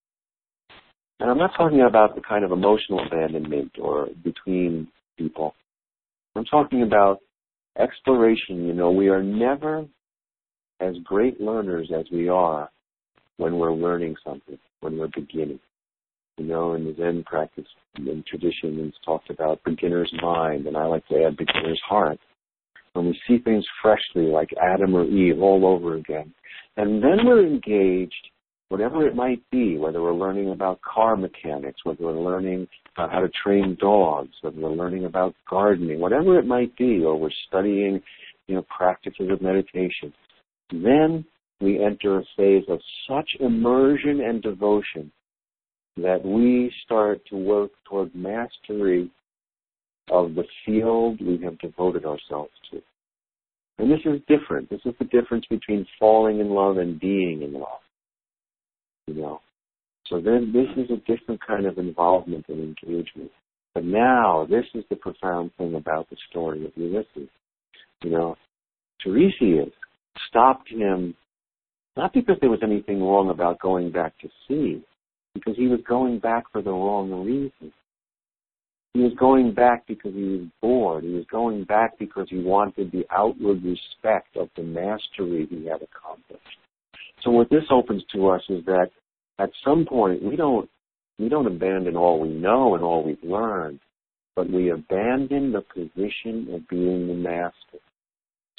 And I'm not talking about the kind of emotional abandonment or between people. I'm talking about exploration. You know, we are never as great learners as we are when we're learning something, when we're beginning. You know, in the Zen practice and tradition, it's talked about beginner's mind, and I like to add beginner's heart. When we see things freshly, like Adam or Eve, all over again. And then we're engaged, whatever it might be, whether we're learning about car mechanics, whether we're learning uh, how to train dogs, whether we're learning about gardening, whatever it might be, or we're studying, you know, practices of meditation. Then we enter a phase of such immersion and devotion that we start to work toward mastery of the field we have devoted ourselves to. And this is different. This is the difference between falling in love and being in love. You know, so then this is a different kind of involvement and engagement. But now, this is the profound thing about the story of Ulysses. You know, Tiresias stopped him, not because there was anything wrong about going back to sea, because he was going back for the wrong reason. He was going back because he was bored. He was going back because he wanted the outward respect of the mastery he had accomplished. So what this opens to us is that at some point we don't we don't abandon all we know and all we've learned, but we abandon the position of being the master.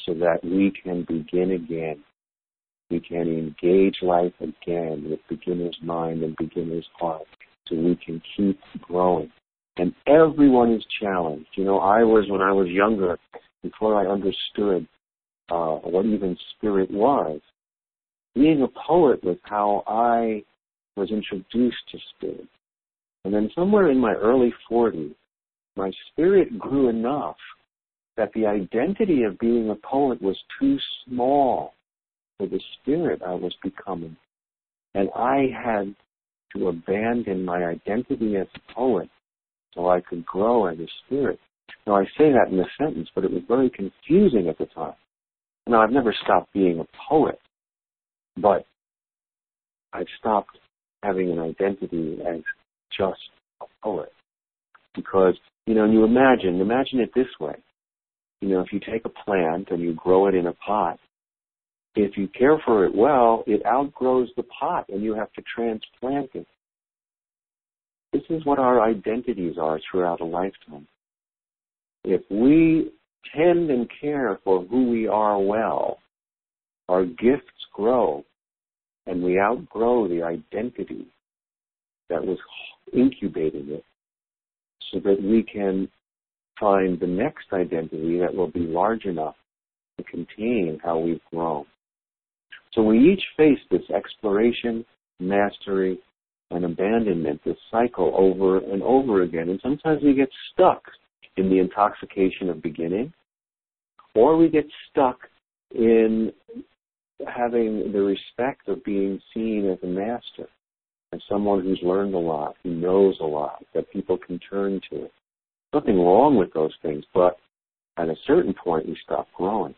so that we can begin again. We can engage life again with beginner's mind and beginner's heart, so we can keep growing. And everyone is challenged. You know, I was, when I was younger, before I understood uh, what even spirit was, being a poet was how I was introduced to spirit. And then somewhere in my early forties, my spirit grew enough that the identity of being a poet was too small for the spirit I was becoming. And I had to abandon my identity as a poet so I could grow as a spirit. Now, I say that in a sentence, but it was very confusing at the time. Now, I've never stopped being a poet, but I've stopped having an identity as just a poet. Because, you know, you imagine, imagine it this way. You know, if you take a plant and you grow it in a pot, if you care for it well, it outgrows the pot and you have to transplant it. This is what our identities are throughout a lifetime. If we tend and care for who we are well, our gifts grow and we outgrow the identity that was incubating it, so that we can find the next identity that will be large enough to contain how we've grown. So we each face this exploration, mastery, and abandonment, this cycle over and over again. And sometimes we get stuck in the intoxication of beginning, or we get stuck in having the respect of being seen as a master, as someone who's learned a lot, who knows a lot, that people can turn to. Nothing wrong with those things, but at a certain point we stop growing.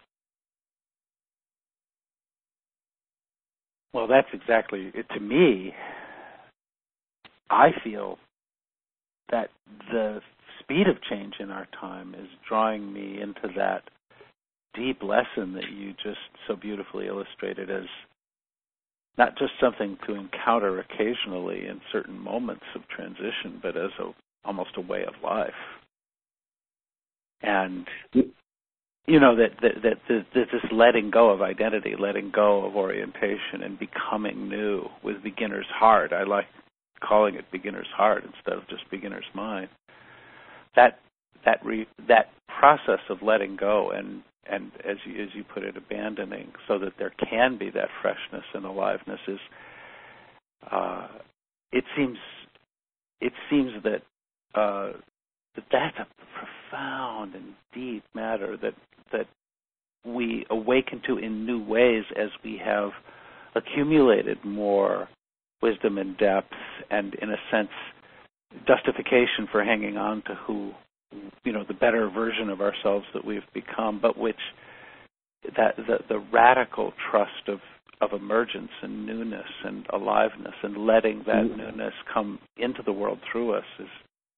Well, that's exactly it. To me, I feel that the speed of change in our time is drawing me into that deep lesson that you just so beautifully illustrated as not just something to encounter occasionally in certain moments of transition, but as a, almost a way of life. And, you know, that, that, that, that this letting go of identity, letting go of orientation and becoming new with beginner's heart. I like calling it beginner's heart instead of just beginner's mind. That that re, that process of letting go and, and as you, as you put it, abandoning so that there can be that freshness and aliveness is, uh, it seems, it seems that, uh, that that's a profound and deep matter that that we awaken to in new ways as we have accumulated more wisdom and depth and, in a sense, justification for hanging on to who, you know, the better version of ourselves that we've become, but which that the, the radical trust of, of emergence and newness and aliveness and letting that mm-hmm. newness come into the world through us is,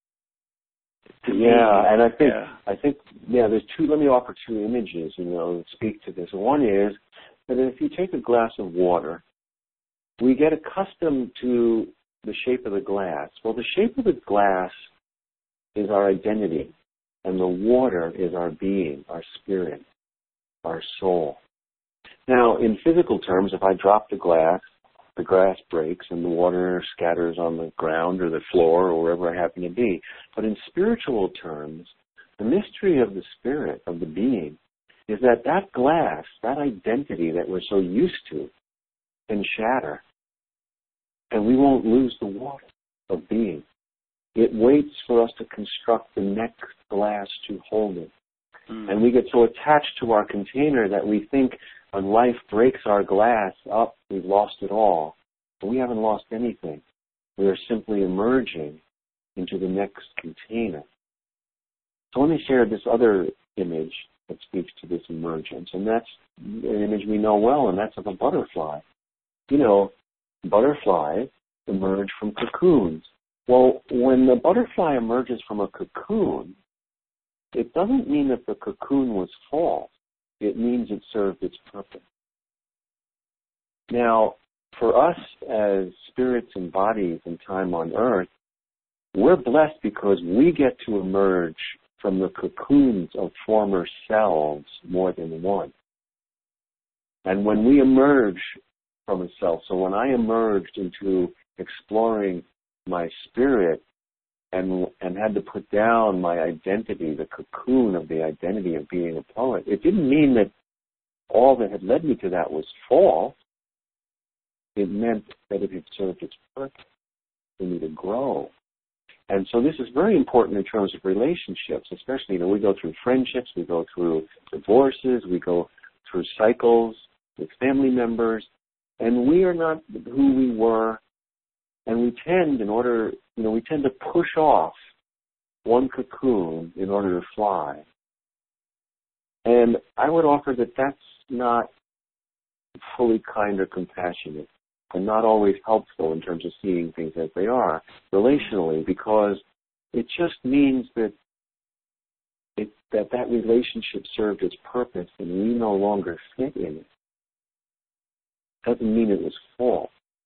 to yeah, me, and I think yeah. I think yeah, there's two. Let me offer two images, you know, that speak to this. One is that if you take a glass of water, we get accustomed to the shape of the glass. Well, the shape of the glass is our identity, and the water is our being, our spirit, our soul. Now, in physical terms, if I drop the glass, the glass breaks and the water scatters on the ground or the floor or wherever I happen to be. But in spiritual terms, the mystery of the spirit, of the being, is that that glass, that identity that we're so used to, can shatter. And we won't lose the water of being. It waits for us to construct the next glass to hold it. Mm. And we get so attached to our container that we think when life breaks our glass up, we've lost it all. But we haven't lost anything. We are simply emerging into the next container. So let me share this other image that speaks to this emergence. And that's an image we know well, and that's of a butterfly. You know, butterflies emerge from cocoons. Well, when the butterfly emerges from a cocoon, it doesn't mean that the cocoon was false. It means it served its purpose. Now, for us as spirits and bodies in time on earth, we're blessed because we get to emerge from the cocoons of former selves more than one. And when we emerge from a self, so when I emerged into exploring my spirit and and had to put down my identity, the cocoon of the identity of being a poet, it didn't mean that all that had led me to that was false. It meant that it had served its purpose for me to grow. And so this is very important in terms of relationships, especially, you know, we go through friendships, we go through divorces, we go through cycles with family members, and we are not who we were, and we tend, in order, you know, we tend to push off one cocoon in order to fly. And I would offer that that's not fully kind or compassionate, and not always helpful in terms of seeing things as they are relationally, because it just means that it, that that relationship served its purpose and we no longer fit in it. Doesn't mean it was false.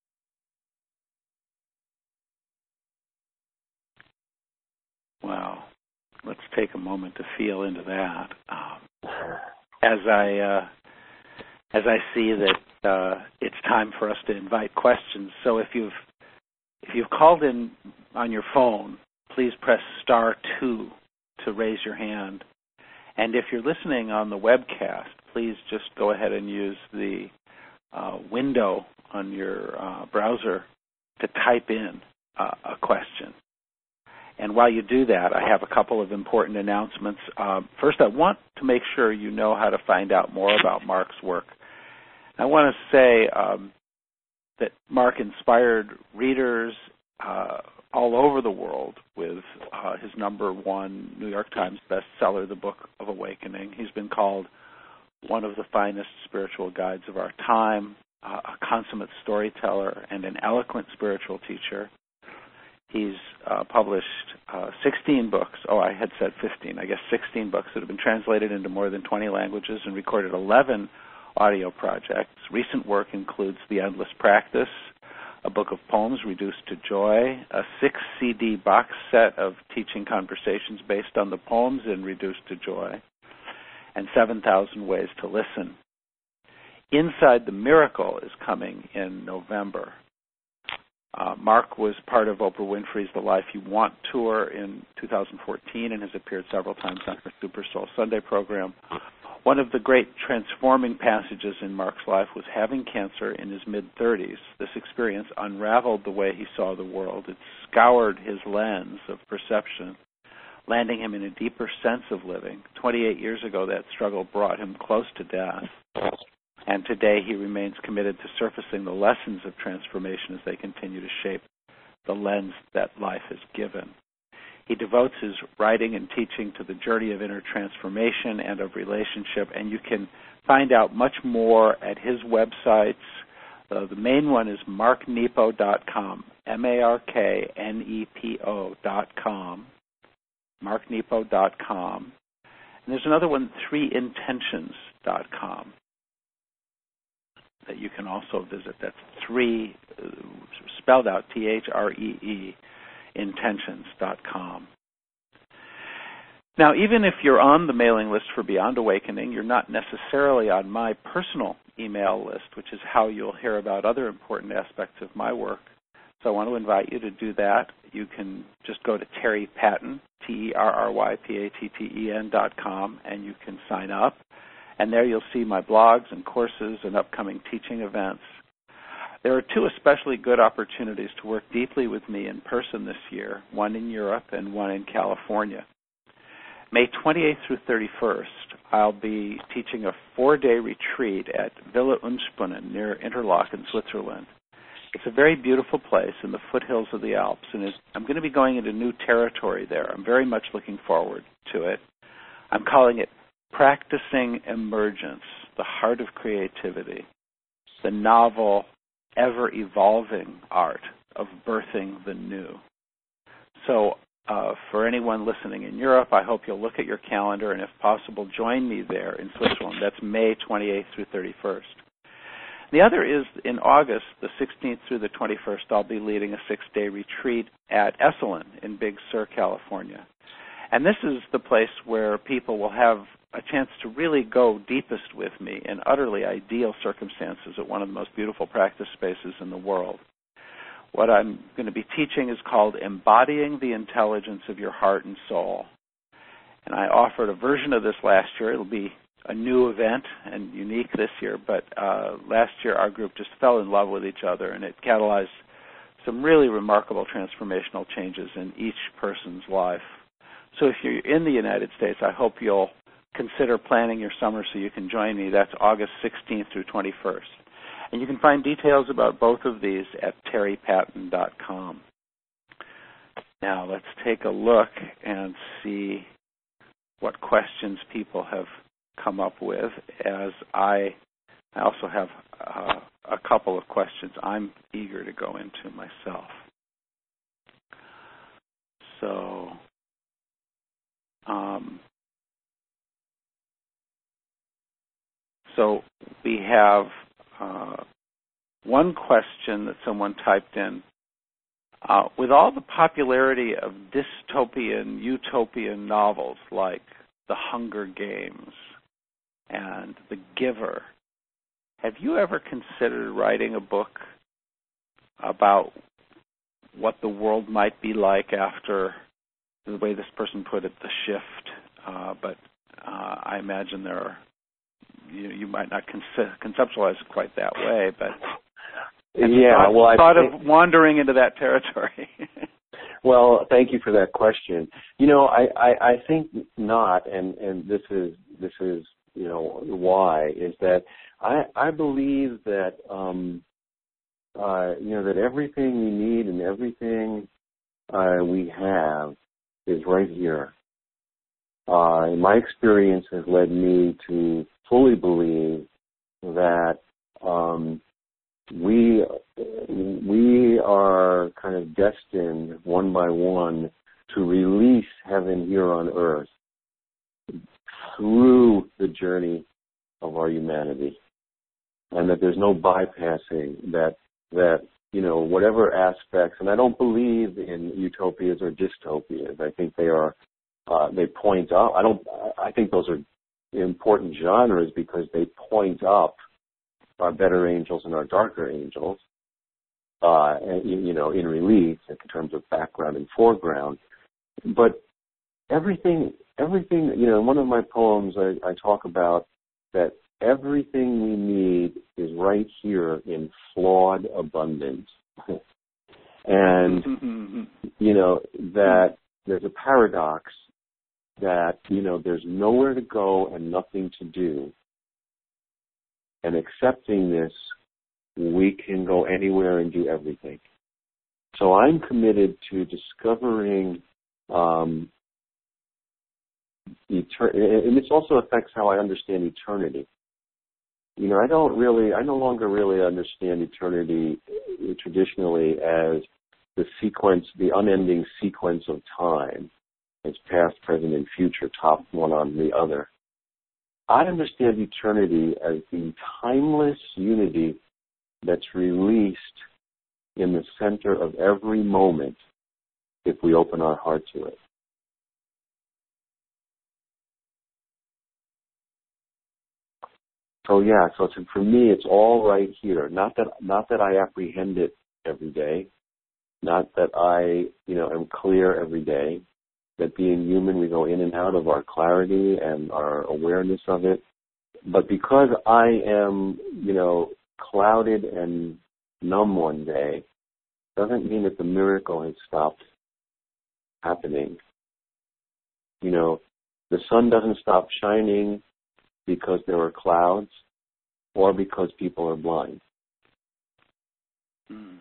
Wow. Let's take a moment to feel into that. Um, as I uh, as I see that uh, it's time for us to invite questions. So if you've if you've called in on your phone, please press star two to raise your hand. And if you're listening on the webcast, please just go ahead and use the uh, window on your uh, browser to type in uh, a question. And while you do that, I have a couple of important announcements. Uh, first, I want to make sure you know how to find out more about Mark's work. I want to say um, that Mark inspired readers uh, all over the world with uh, his number one New York Times bestseller, The Book of Awakening. He's been called one of the finest spiritual guides of our time, uh, a consummate storyteller, and an eloquent spiritual teacher. He's uh, published uh, sixteen books. Oh, I had said fifteen. I guess sixteen books that have been translated into more than twenty languages and recorded eleven audio projects. Recent work includes The Endless Practice, a book of poems reduced to joy, a six C D box set of teaching conversations based on the poems and reduced to joy, and seven thousand Ways to Listen. Inside the Miracle is coming in November. Uh, Mark was part of Oprah Winfrey's The Life You Want tour in two thousand fourteen and has appeared several times on her Super Soul Sunday program. One of the great transforming passages in Mark's life was having cancer in his mid-thirties. This experience unraveled the way he saw the world. It scoured his lens of perception, landing him in a deeper sense of living. twenty-eight years ago, that struggle brought him close to death. And today he remains committed to surfacing the lessons of transformation as they continue to shape the lens that life has given. He devotes his writing and teaching to the journey of inner transformation and of relationship, and you can find out much more at his websites. Uh, the main one is mark nepo dot com, M A R K N E P O dot com, mark nepo dot com. And there's another one, three intentions dot com. That you can also visit. That's three, uh, spelled out, T H R E E, intentions dot com. Now, even if you're on the mailing list for Beyond Awakening, you're not necessarily on my personal email list, which is how you'll hear about other important aspects of my work. So I want to invite you to do that. You can just go to Terry Patten, T E R R Y P A T T E N dot com, and you can sign up. And there you'll see my blogs and courses and upcoming teaching events. There are two especially good opportunities to work deeply with me in person this year, one in Europe and one in California. May twenty-eighth through thirty-first, I'll be teaching a four-day retreat at Villa Unspunnen near Interlaken, Switzerland. It's a very beautiful place in the foothills of the Alps, and it's, I'm going to be going into new territory there. I'm very much looking forward to it. I'm calling it Practicing Emergence, the Heart of Creativity, the novel, ever-evolving art of birthing the new. So uh, for anyone listening in Europe, I hope you'll look at your calendar and, if possible, join me there in Switzerland. That's May twenty-eighth through thirty-first. The other is in August, the sixteenth through the twenty-first, I'll be leading a six-day retreat at Esalen in Big Sur, California. And this is the place where people will have a chance to really go deepest with me in utterly ideal circumstances at one of the most beautiful practice spaces in the world. What I'm going to be teaching is called Embodying the Intelligence of Your Heart and Soul. And I offered a version of this last year. It'll be a new event and unique this year, but uh, last year our group just fell in love with each other, and it catalyzed some really remarkable transformational changes in each person's life. So if you're in the United States, I hope you'll consider planning your summer so you can join me. That's August sixteenth through twenty-first. And you can find details about both of these at terry patton dot com. Now let's take a look and see what questions people have come up with, as I, I also have uh, a couple of questions I'm eager to go into myself. So, um, so we have uh, one question that someone typed in. Uh, with all the popularity of dystopian, utopian novels like The Hunger Games and The Giver, have you ever considered writing a book about what the world might be like after, the way this person put it, the shift? Uh, but uh, I imagine there are, you, you might not conce- conceptualize it quite that way, but yeah, thought, well, I thought think, of wandering into that territory. well, thank you for that question. You know, I, I, I think not, and, and this is this is you know why is that I I believe that um, uh, you know that everything we need and everything uh, we have is right here. Uh, my experience has led me to fully believe that um, we we are kind of destined one by one to release heaven here on earth through the journey of our humanity, and that there's no bypassing that that you know whatever aspects. And I don't believe in utopias or dystopias. I think they are uh, they point up. I don't. I think those are important genres because they point up our better angels and our darker angels, uh, and, you know, in relief in terms of background and foreground. But everything, everything, you know, in one of my poems I, I talk about that everything we need is right here in flawed abundance. And, you know, that there's a paradox that, you know, there's nowhere to go and nothing to do. And accepting this, we can go anywhere and do everything. So I'm committed to discovering, um, etern- and this also affects how I understand eternity. You know, I don't really, I no longer really understand eternity traditionally as the sequence, the unending sequence of time, as past, present, and future, top one on the other. I understand eternity as the timeless unity that's released in the center of every moment if we open our heart to it. So yeah, so for me, it's all right here. Not that, not that I apprehend it every day, not that I, you know, am clear every day. That being human, we go in and out of our clarity and our awareness of it. But because I am, you know, clouded and numb one day, doesn't mean that the miracle has stopped happening. You know, the sun doesn't stop shining because there are clouds or because people are blind. Mm.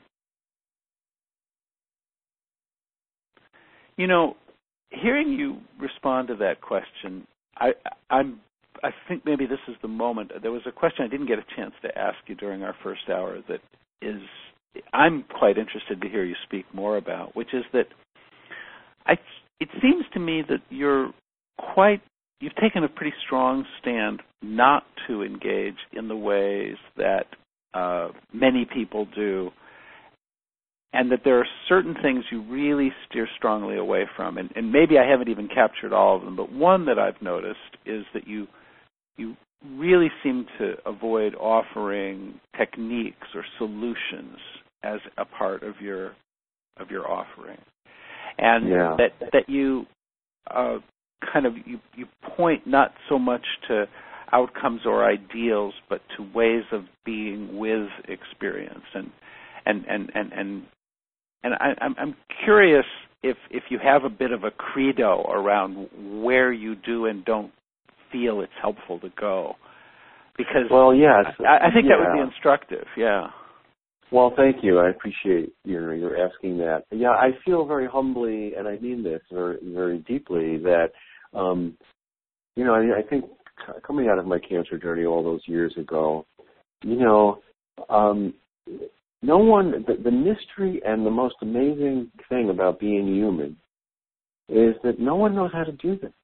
You know, hearing you respond to that question, I, I'm, I think maybe this is the moment. There was a question I didn't get a chance to ask you during our first hour that is, I'm quite interested to hear you speak more about, which is that I, it seems to me that you're quite, you've taken a pretty strong stand not to engage in the ways that uh, many people do, and that there are certain things you really steer strongly away from. And, and maybe I haven't even captured all of them, but one that I've noticed is that you you really seem to avoid offering techniques or solutions as a part of your of your offering, and yeah. that that you uh, kind of you, you point not so much to outcomes or ideals, but to ways of being with experience. And and and and and, and I, I'm I'm curious if if you have a bit of a credo around where you do and don't feel it's helpful to go, because well, yes, I, I think yeah. that would be instructive. Yeah. Well, thank you. I appreciate your you're asking that. Yeah, I feel very humbly, and I mean this very very deeply, that um, you know I, I think coming out of my cancer journey all those years ago, you know, um, no one the, the mystery and the most amazing thing about being human is that no one knows how to do this.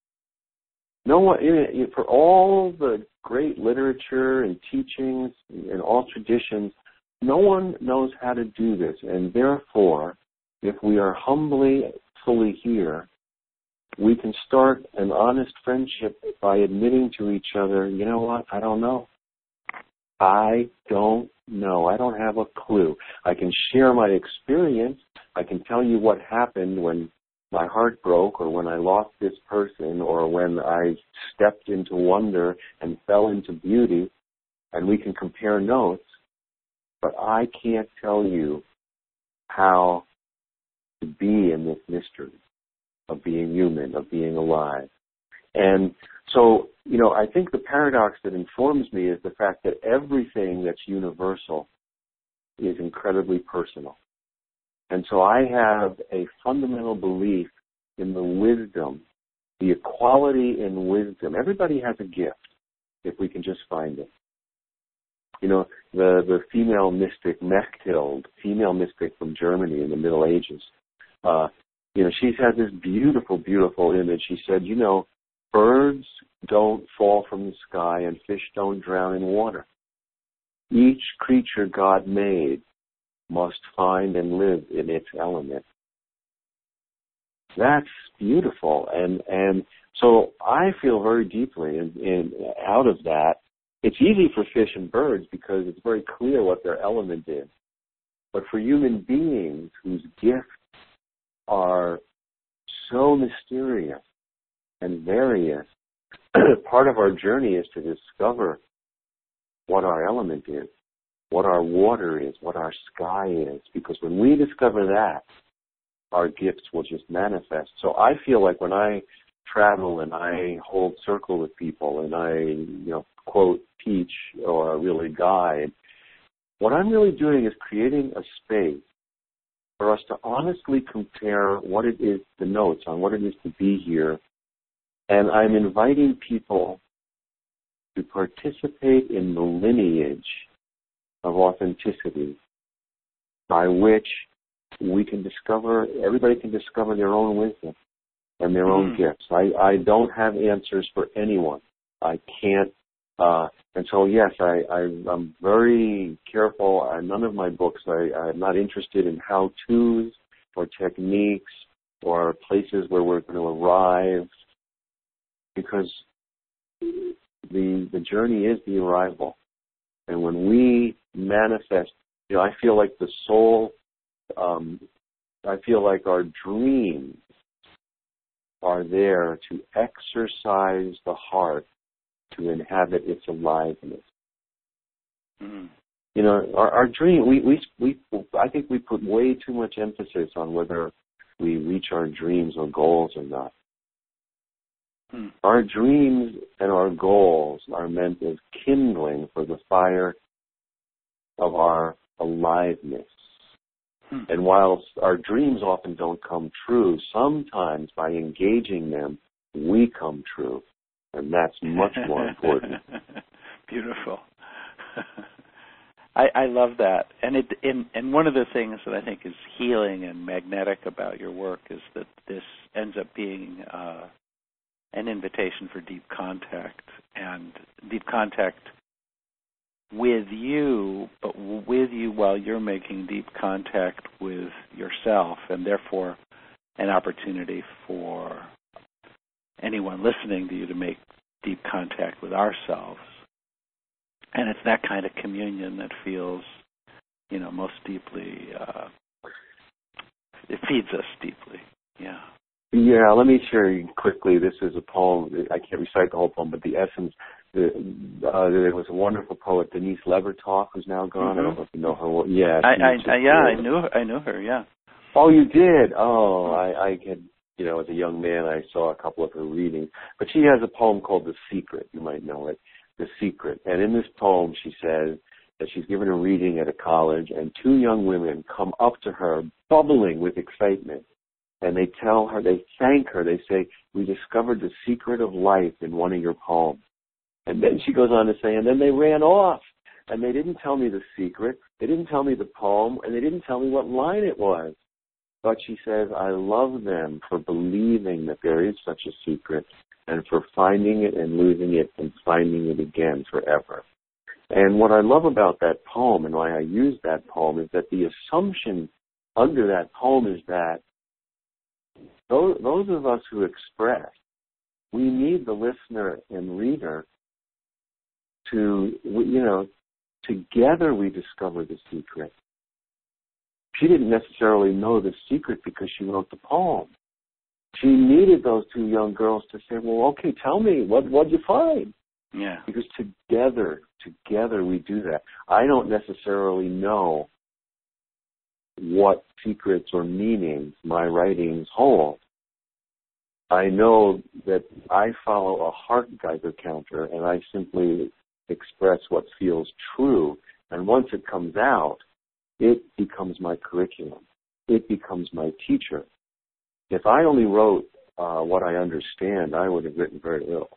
No one, for all the great literature and teachings and all traditions, no one knows how to do this. And therefore, if we are humbly, fully here, we can start an honest friendship by admitting to each other, you know what, I don't know. I don't know. I don't have a clue. I can share my experience. I can tell you what happened when my heart broke, or when I lost this person, or when I stepped into wonder and fell into beauty, and we can compare notes, but I can't tell you how to be in this mystery of being human, of being alive. And so, you know, I think the paradox that informs me is the fact that everything that's universal is incredibly personal. And so I have a fundamental belief in the wisdom, the equality in wisdom. Everybody has a gift, if we can just find it. You know, the, the female mystic Mechthild, female mystic from Germany in the Middle Ages, uh, you know, she's had this beautiful, beautiful image. She said, you know, birds don't fall from the sky and fish don't drown in water. Each creature God made must find and live in its element. That's beautiful. And and so I feel very deeply in, in out of that. It's easy for fish and birds because it's very clear what their element is. But for human beings whose gifts are so mysterious and various, part of our journey is to discover what our element is, what our water is, what our sky is, because when we discover that, our gifts will just manifest. So I feel like when I travel and I hold circle with people and I, you know, quote, teach or really guide, what I'm really doing is creating a space for us to honestly compare what it is, the notes on what it is to be here. And I'm inviting people to participate in the lineage of authenticity by which we can discover, everybody can discover their own wisdom and their own mm. gifts. I, I don't have answers for anyone. I can't, uh, and so yes, I, I, I'm very careful. Uh, none of my books, I, I'm not interested in how-tos or techniques or places where we're going to arrive, because the the journey is the arrival. And when we manifest, you know, I feel like the soul, um, I feel like our dreams are there to exercise the heart to inhabit its aliveness. Mm-hmm. You know, our, our dream, we, we, we, I think we put way too much emphasis on whether we reach our dreams or goals or not. Hmm. Our dreams and our goals are meant as kindling for the fire of our aliveness. Hmm. And whilst our dreams often don't come true, sometimes by engaging them, we come true. And that's much more important. Beautiful. I, I love that. And it in, and one of the things that I think is healing and magnetic about your work is that this ends up being uh, an invitation for deep contact. And deep contact with you, but with you while you're making deep contact with yourself, and therefore an opportunity for anyone listening to you to make deep contact with ourselves. And it's that kind of communion that feels, you know, most deeply, uh, it feeds us deeply, yeah. Yeah, let me share quickly. This is a poem. I can't recite the whole poem, but the essence, the, uh, there was a wonderful poet, Denise Levertov, who's now gone. Mm-hmm. I don't know if you know her. Yeah, I, I, I, yeah, I knew, I knew her, yeah. Oh, you did? Oh, I, I had, you know, as a young man, I saw a couple of her readings. But she has a poem called The Secret. You might know it, The Secret. And in this poem, she says that she's given a reading at a college, and two young women come up to her, bubbling with excitement. And they tell her, they thank her, they say, we discovered the secret of life in one of your poems. And then she goes on to say, and then they ran off. And they didn't tell me the secret, they didn't tell me the poem, and they didn't tell me what line it was. But she says, I love them for believing that there is such a secret, and for finding it and losing it and finding it again forever. And what I love about that poem and why I use that poem is that the assumption under that poem is that those, those of us who express, we need the listener and reader to, you know, together we discover the secret. She didn't necessarily know the secret because she wrote the poem. She needed those two young girls to say, well, okay, tell me, what what'd you find? Yeah. Because together, together we do that. I don't necessarily know what secrets or meanings my writings hold. I know that I follow a heart Geiger counter, and I simply express what feels true. And once it comes out, it becomes my curriculum. It becomes my teacher. If I only wrote uh, what I understand, I would have written very little.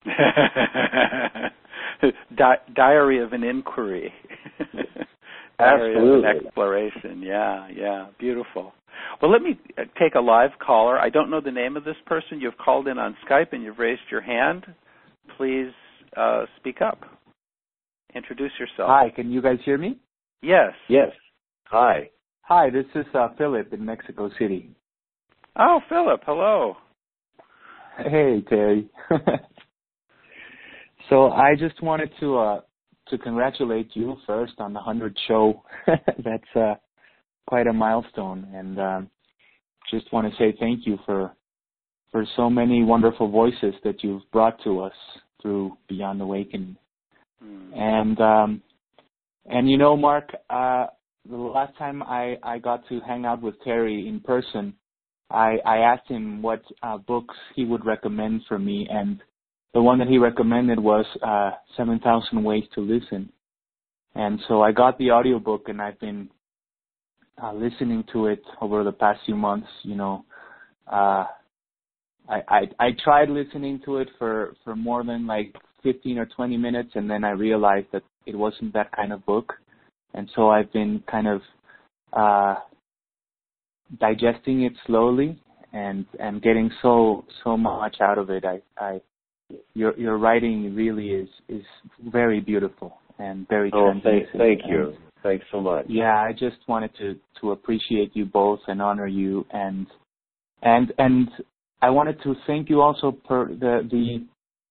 Di- diary of an inquiry. Diary Absolutely. of an exploration. Yeah, yeah, beautiful. Well, let me take a live caller. I don't know the name of this person. You've called in on Skype and you've raised your hand. Please uh, speak up. Introduce yourself. Hi, can you guys hear me? Yes. Yes. Hi. Hi, this is uh, Philip in Mexico City. Oh, Philip, hello. Hey, Terry. So I just wanted to uh, to congratulate you first on the hundredth show. That's uh, quite a milestone, and um, just want to say thank you for for so many wonderful voices that you've brought to us through Beyond Awakening. Mm. And um, and you know, Mark, uh, the last time I, I got to hang out with Terry in person, I, I asked him what uh, books he would recommend for me, and the one that he recommended was uh, seven thousand Ways to Listen. And so I got the audiobook, and I've been uh, listening to it over the past few months. You know, uh, I, I I tried listening to it for, for more than like fifteen or twenty minutes, and then I realized that it wasn't that kind of book. And so I've been kind of uh, digesting it slowly and, and getting so so much out of it. I, I your your writing really is, is very beautiful and very oh, translucent. Thank, thank you. And, Thanks so much. Yeah, I just wanted to, to appreciate you both and honor you, and and and I wanted to thank you also for the the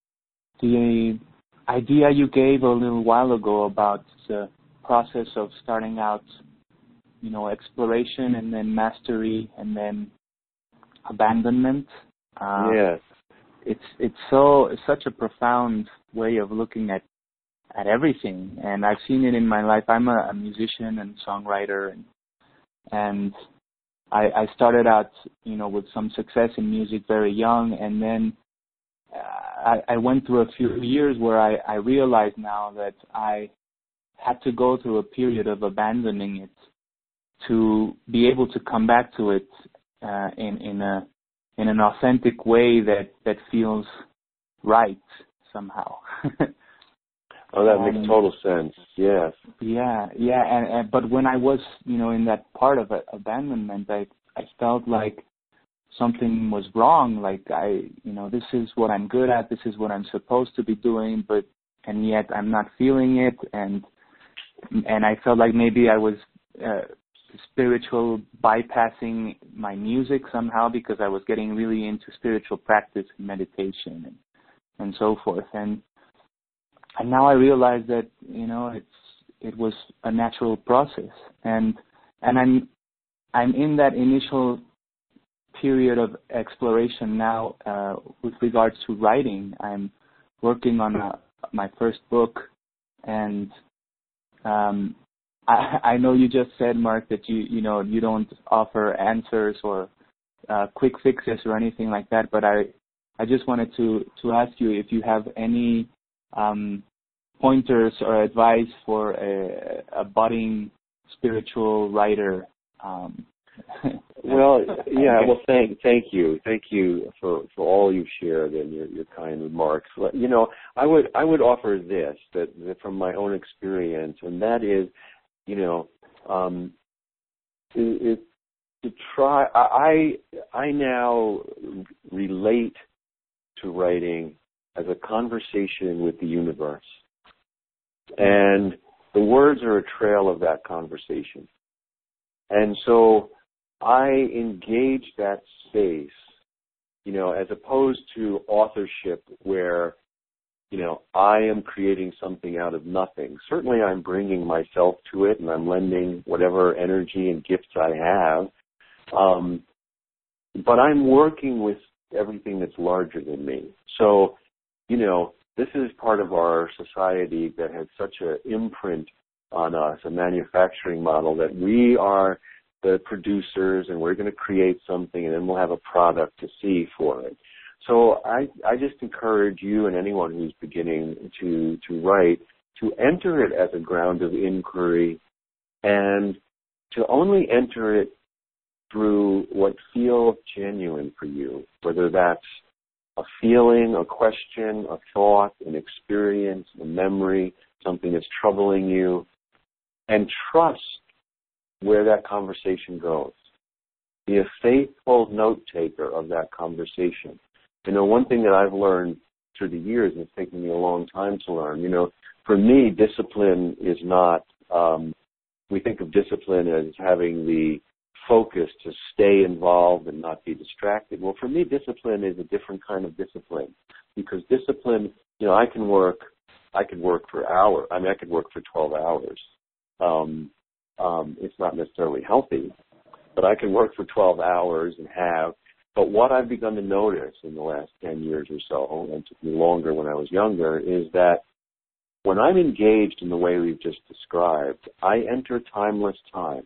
the idea you gave a little while ago about the process of starting out, you know, exploration and then mastery and then abandonment. Uh, yes. It's it's so it's such a profound way of looking at at everything, and I've seen it in my life. I'm a, a musician and songwriter, and and I, I started out, you know, with some success in music very young, and then uh, I, I went through a few years where I, I realized now that I had to go through a period of abandoning it to be able to come back to it uh, in in a in an authentic way that, that feels right somehow. Oh, that um, makes total sense. Yes. Yeah, yeah, and, and but when I was, you know, in that part of abandonment, I I felt like something was wrong. Like I, you know, this is what I'm good at. This is what I'm supposed to be doing, but and yet I'm not feeling it, and and I felt like maybe I was uh, spiritual bypassing my music somehow because I was getting really into spiritual practice and meditation and, and so forth. And and now I realize that, you know, it's it was a natural process. And and I'm I'm in that initial period of exploration now uh, with regards to writing. I'm working on a, my first book, and um, I, I know you just said, Mark, that you you know you don't offer answers or uh, quick fixes or anything like that. But I I just wanted to to ask you if you have any um, pointers or advice for a, a budding spiritual writer. Um, well, yeah. Well, thank thank you, thank you for, for all you've shared and your, your kind remarks. You know, I would I would offer this that, that from my own experience, and that is, you know, um, is to try. I I now relate to writing as a conversation with the universe, and the words are a trail of that conversation, and so I engage that space, you know, as opposed to authorship where, you know, I am creating something out of nothing. Certainly I'm bringing myself to it and I'm lending whatever energy and gifts I have. Um, but I'm working with everything that's larger than me. So, you know, this is part of our society that has such an imprint on us, a manufacturing model that we are the producers and we're going to create something and then we'll have a product to see for it. So I, I just encourage you and anyone who's beginning to, to write to enter it as a ground of inquiry and to only enter it through what feels genuine for you, whether that's a feeling, a question, a thought, an experience, a memory, something that's troubling you, and trust where that conversation goes. Be a faithful note-taker of that conversation. You know, one thing that I've learned through the years, and it's taken me a long time to learn, you know, for me, discipline is not, um, we think of discipline as having the focus to stay involved and not be distracted. Well, for me, discipline is a different kind of discipline, because discipline, you know, I can work, I could work for hours. I mean, I could work for twelve hours. Um, Um, it's not necessarily healthy, but I can work for twelve hours and have, but what I've begun to notice in the last ten years or so, and it took me longer when I was younger, is that when I'm engaged in the way we've just described, I enter timeless time.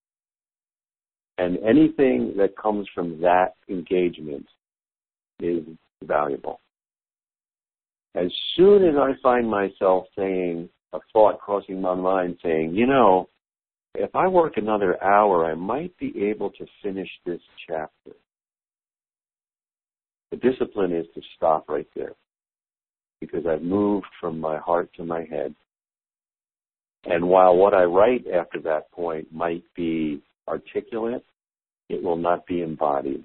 And anything that comes from that engagement is valuable. As soon as I find myself saying, a thought crossing my mind saying, you know, if I work another hour, I might be able to finish this chapter. The discipline is to stop right there, because I've moved from my heart to my head. And while what I write after that point might be articulate, it will not be embodied.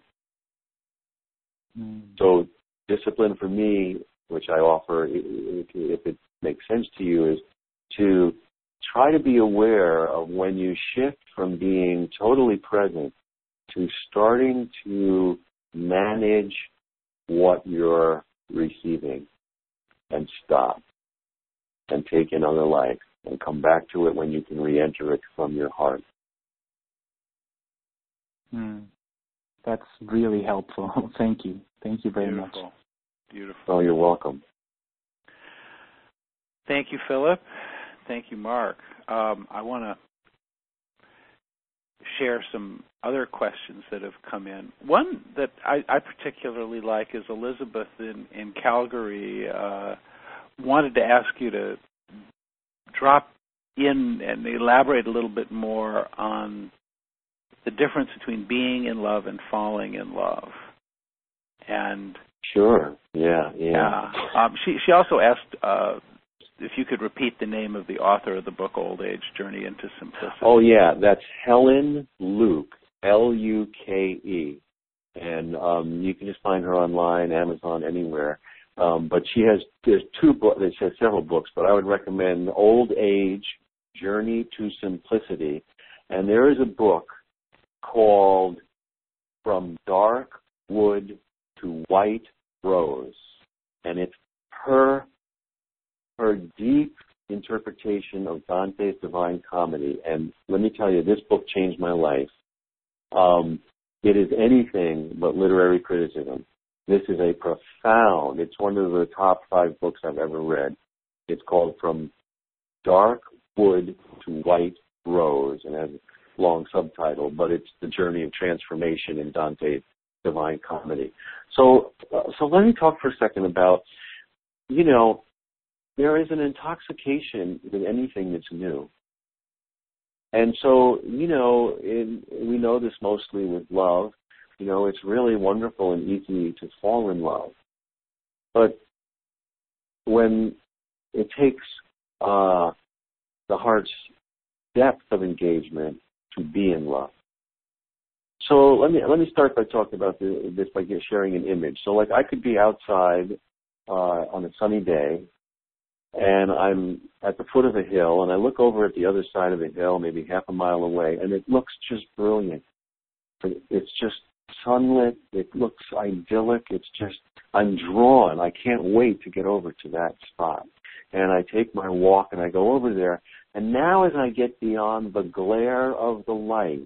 Mm. So discipline for me, which I offer, if it makes sense to you, is to try to be aware of when you shift from being totally present to starting to manage what you're receiving, and stop and take another life and come back to it when you can re-enter it from your heart. Mm. That's really helpful. Thank you. Thank you very Beautiful. much. Beautiful. Oh, you're welcome. Thank you, Philip. Thank you, Mark. Um, I want to share some other questions that have come in. One that I, I particularly like is Elizabeth in, in Calgary uh, wanted to ask you to drop in and elaborate a little bit more on the difference between being in love and falling in love. And sure, yeah, yeah. Uh, um, she she also asked uh, if you could repeat the name of the author of the book, Old Age Journey into Simplicity. Oh, yeah, that's Helen Luke, L U K E. And um, you can just find her online, Amazon, anywhere. Um, but she has, there's two books, she has several books, but I would recommend Old Age Journey to Simplicity. And there is a book called From Dark Wood to White Rose. And it's her, her deep interpretation of Dante's Divine Comedy. And let me tell you, this book changed my life. Um, it is anything but literary criticism. This is a profound, it's one of the top five books I've ever read. It's called From Dark Wood to White Rose, and has a long subtitle, but it's the journey of transformation in Dante's Divine Comedy. So, uh, so let me talk for a second about, you know, there is an intoxication with anything that's new. And so, you know, in, we know this mostly with love. You know, it's really wonderful and easy to fall in love. But when it takes uh, the heart's depth of engagement to be in love. So let me let me start by talking about the, this by sharing an image. So like I could be outside uh, on a sunny day, and I'm at the foot of a hill, and I look over at the other side of the hill, maybe half a mile away, and it looks just brilliant. It's just sunlit. It looks idyllic. It's just, I'm drawn. I can't wait to get over to that spot. And I take my walk, and I go over there. And now as I get beyond the glare of the light,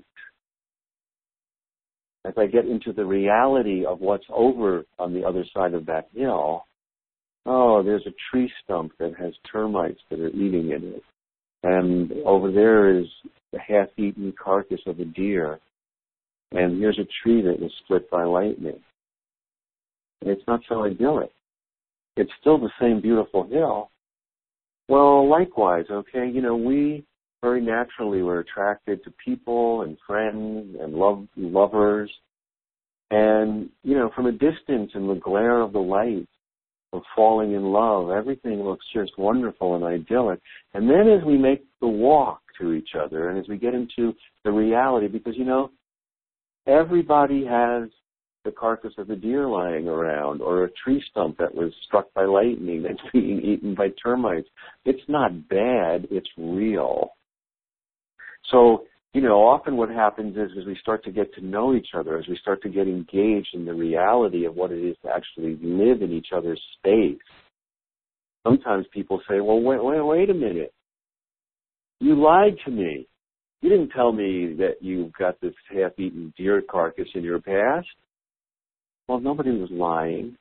as I get into the reality of what's over on the other side of that hill, oh, there's a tree stump that has termites that are eating in it. And over there is the half-eaten carcass of a deer. And here's a tree that was split by lightning. And it's not so idyllic. It's still the same beautiful hill. Well, likewise, okay, you know, we very naturally were attracted to people and friends and love, lovers. And, you know, from a distance in the glare of the light of falling in love, everything looks just wonderful and idyllic. And then as we make the walk to each other and as we get into the reality, because, you know, everybody has the carcass of a deer lying around or a tree stump that was struck by lightning that's being eaten by termites. It's not bad, it's real. So, you know, often what happens is as we start to get to know each other, as we start to get engaged in the reality of what it is to actually live in each other's space, sometimes people say, well, wait, wait, wait a minute. You lied to me. You didn't tell me that you've got this half-eaten deer carcass in your past. Well, nobody was lying.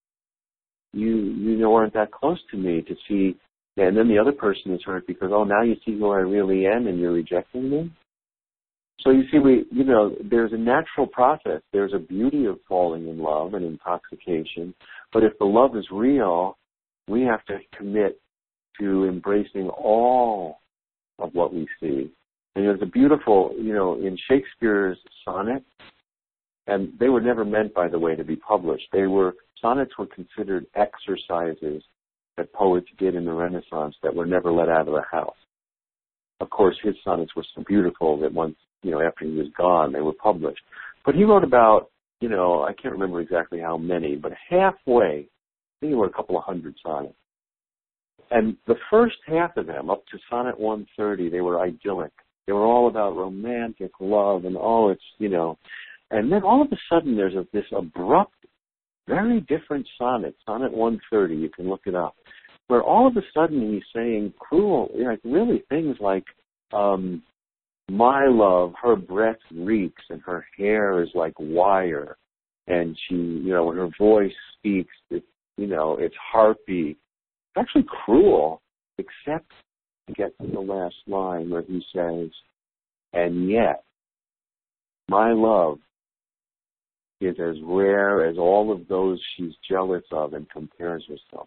You you weren't that close to me to see. And then the other person is hurt because, oh, now you see who I really am and you're rejecting me? So you see, we you know, there's a natural process. There's a beauty of falling in love and intoxication. But if the love is real, we have to commit to embracing all of what we see. And there's a beautiful, you know, in Shakespeare's sonnets, and they were never meant, by the way, to be published. They were, sonnets were considered exercises that poets did in the Renaissance that were never let out of the house. Of course, his sonnets were so beautiful that once, you know, after he was gone, they were published. But he wrote about, you know, I can't remember exactly how many, but halfway, I think he wrote a couple of hundred sonnets. And the first half of them, up to sonnet one thirty, they were idyllic. They were all about romantic love and, oh, it's, you know. And then all of a sudden there's a, this abrupt, very different sonnet, sonnet one thirty, you can look it up, where all of a sudden he's saying cruel, like really things like, um, my love, her breath reeks and her hair is like wire. And she, you know, when her voice speaks, it, you know, it's harpy. It's actually cruel, except to get to the last line where he says, and yet, my love is as rare as all of those she's jealous of and compares herself.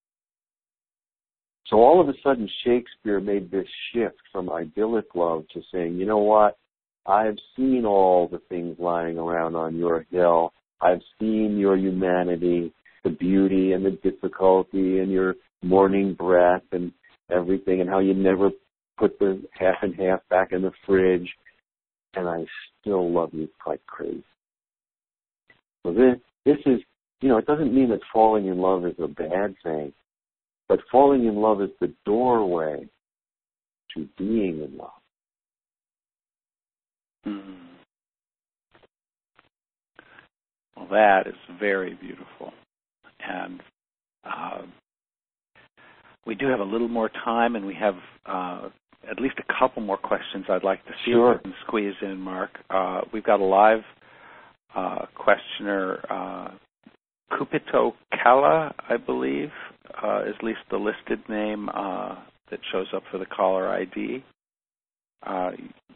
So all of a sudden, Shakespeare made this shift from idyllic love to saying, you know what, I've seen all the things lying around on your hill. I've seen your humanity, the beauty and the difficulty and your morning breath and everything, and how you never put the half and half back in the fridge, and I still love you like crazy. So this, this is, you know, it doesn't mean that falling in love is a bad thing, but falling in love is the doorway to being in love. Mm. Well, that is very beautiful. And uh, we do have a little more time, and we have uh, at least a couple more questions I'd like to see Sure. if we can squeeze in, Mark. Uh, we've got a live uh, questioner, uh, Kupito Kala, I believe, uh, is at least the listed name uh, that shows up for the caller I D. Uh,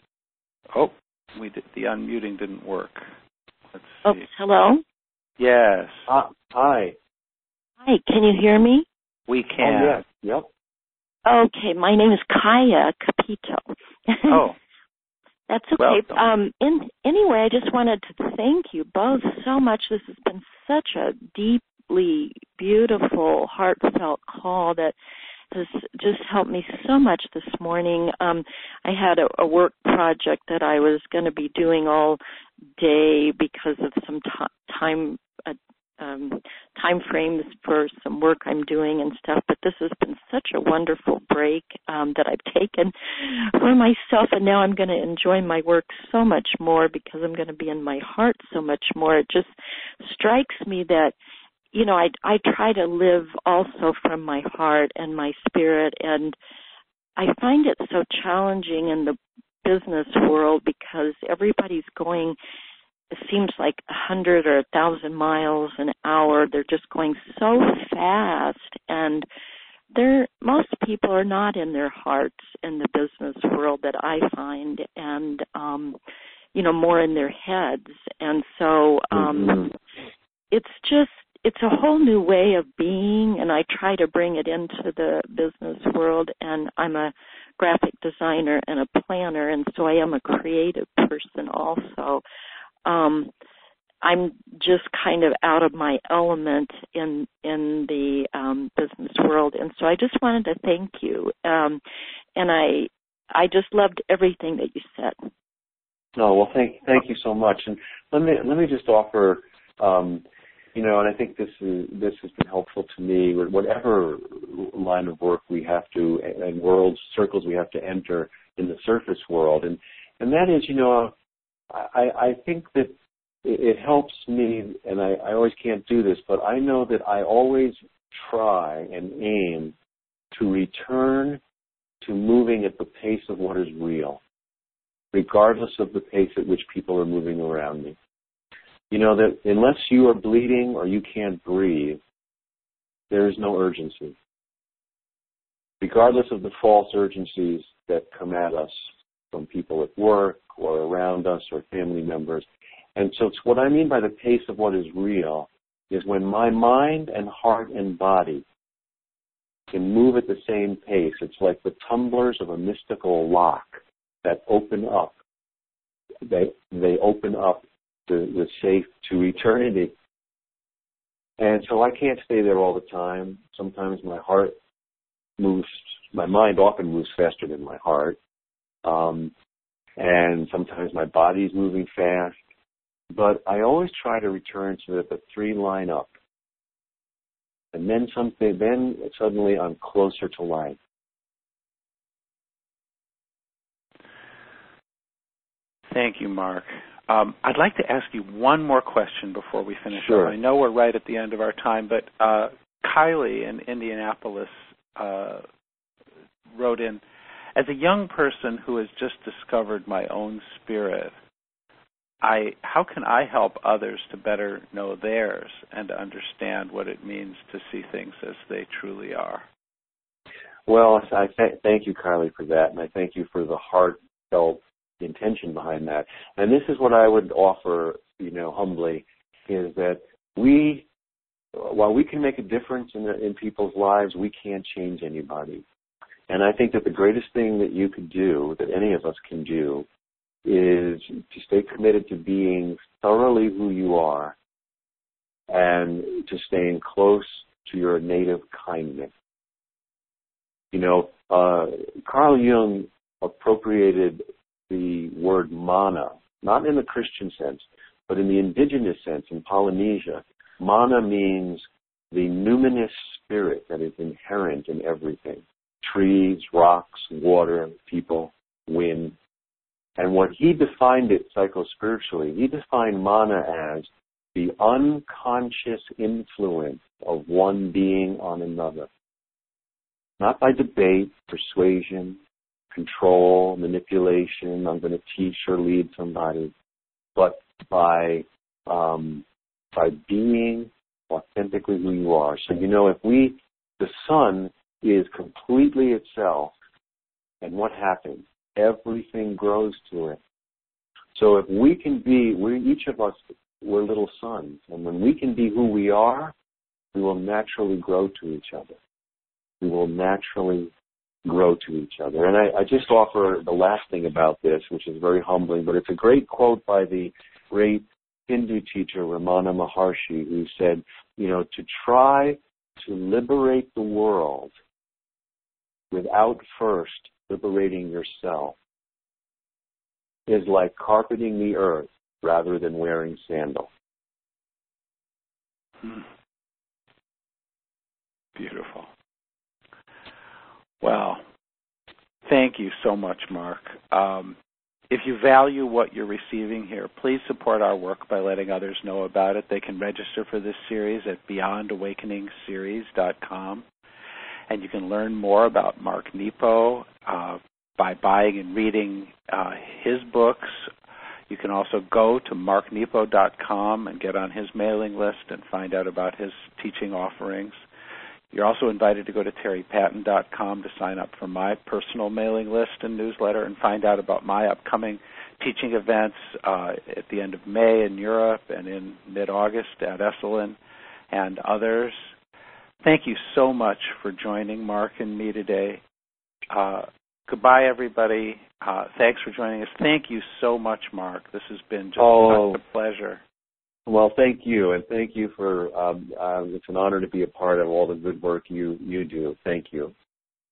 oh, we did, the unmuting didn't work. Let's see. Oh, hello? Yes. Uh, hi. Hi, can you hear me? We can. Oh, yes. Yep. Okay, my name is Kaya Capito. Oh. That's okay. Welcome. Um, in, anyway, I just wanted to thank you both so much. This has been such a deeply beautiful, heartfelt call that has just helped me so much this morning. Um, I had a, a work project that I was going to be doing all day because of some t- time uh, um, time frames for some work I'm doing and stuff, but this has been such a wonderful break um, that I've taken for myself, and now I'm going to enjoy my work so much more because I'm going to be in my heart so much more. It just strikes me that, you know, I, I try to live also from my heart and my spirit, and I find it so challenging in the business world because everybody's going, it seems like a hundred or a thousand miles an hour. They're just going so fast, and they're, most people are not in their hearts in the business world that I find, and, um, you know, more in their heads. And so um, mm-hmm. it's just, it's a whole new way of being, and I try to bring it into the business world, and I'm a graphic designer and a planner, and so I am a creative person also. Um, I'm just kind of out of my element in in the um, business world, and so I just wanted to thank you, um, and I I just loved everything that you said. Oh, well, thank thank you so much, and let me let me just offer, um, you know, and I think this is this has been helpful to me. Whatever line of work we have to and worlds circles we have to enter in the surface world, and and that is, you know, I I think that it helps me, and I, I always can't do this, but I know that I always try and aim to return to moving at the pace of what is real, regardless of the pace at which people are moving around me. You know, that unless you are bleeding or you can't breathe, there is no urgency. Regardless of the false urgencies that come at us from people at work or around us or family members. And so it's what I mean by the pace of what is real is when my mind and heart and body can move at the same pace. It's like the tumblers of a mystical lock that open up. They they open up the, the safe to eternity. And so I can't stay there all the time. Sometimes my heart moves, my mind often moves faster than my heart. Um, and sometimes my body's moving fast. But I always try to return so that the three line up. And then something, then suddenly I'm closer to life. Thank you, Mark. Um, I'd like to ask you one more question before we finish Sure. up. I know we're right at the end of our time, but uh, Kylie in Indianapolis uh, wrote in, as a young person who has just discovered my own spirit, I, how can I help others to better know theirs and to understand what it means to see things as they truly are? Well, I th- thank you, Kylie, for that, and I thank you for the heartfelt intention behind that. And this is what I would offer, you know, humbly, is that we, while we can make a difference in, the, in people's lives, we can't change anybody. And I think that the greatest thing that you could do, that any of us can do, is to stay committed to being thoroughly who you are and to staying close to your native kindness. You know, uh, Carl Jung appropriated the word mana, not in the Christian sense, but in the indigenous sense in Polynesia. Mana means the numinous spirit that is inherent in everything. trees, rocks, water, people, wind. And what he defined it psychospiritually, he defined mana as the unconscious influence of one being on another. Not by debate, persuasion, control, manipulation, I'm going to teach or lead somebody, but by um, by being authentically who you are. So, you know, if we, the sun is completely itself, and what happens? Everything grows to it. So if we can be, we each of us, we're little suns, and when we can be who we are, we will naturally grow to each other. We will naturally grow to each other. And I, I just offer the last thing about this, which is very humbling, but it's a great quote by the great Hindu teacher Ramana Maharshi, who said, you know, to try to liberate the world without first liberating yourself is like carpeting the earth rather than wearing sandals. Hmm. Beautiful. Well, thank you so much, Mark. Um, if you value what you're receiving here, please support our work by letting others know about it. They can register for this series at beyond awakening series dot com. And you can learn more about Mark Nepo uh, by buying and reading uh, his books. You can also go to mark nepo dot com and get on his mailing list and find out about his teaching offerings. You're also invited to go to terry patton dot com to sign up for my personal mailing list and newsletter and find out about my upcoming teaching events uh, at the end of May in Europe and in mid-August at Esalen and others. Thank you so much for joining Mark and me today. Uh, goodbye, everybody. Uh, thanks for joining us. Thank you so much, Mark. This has been just oh, such a pleasure. Well, thank you, and thank you for, um, uh, it's an honor to be a part of all the good work you, you do. Thank you.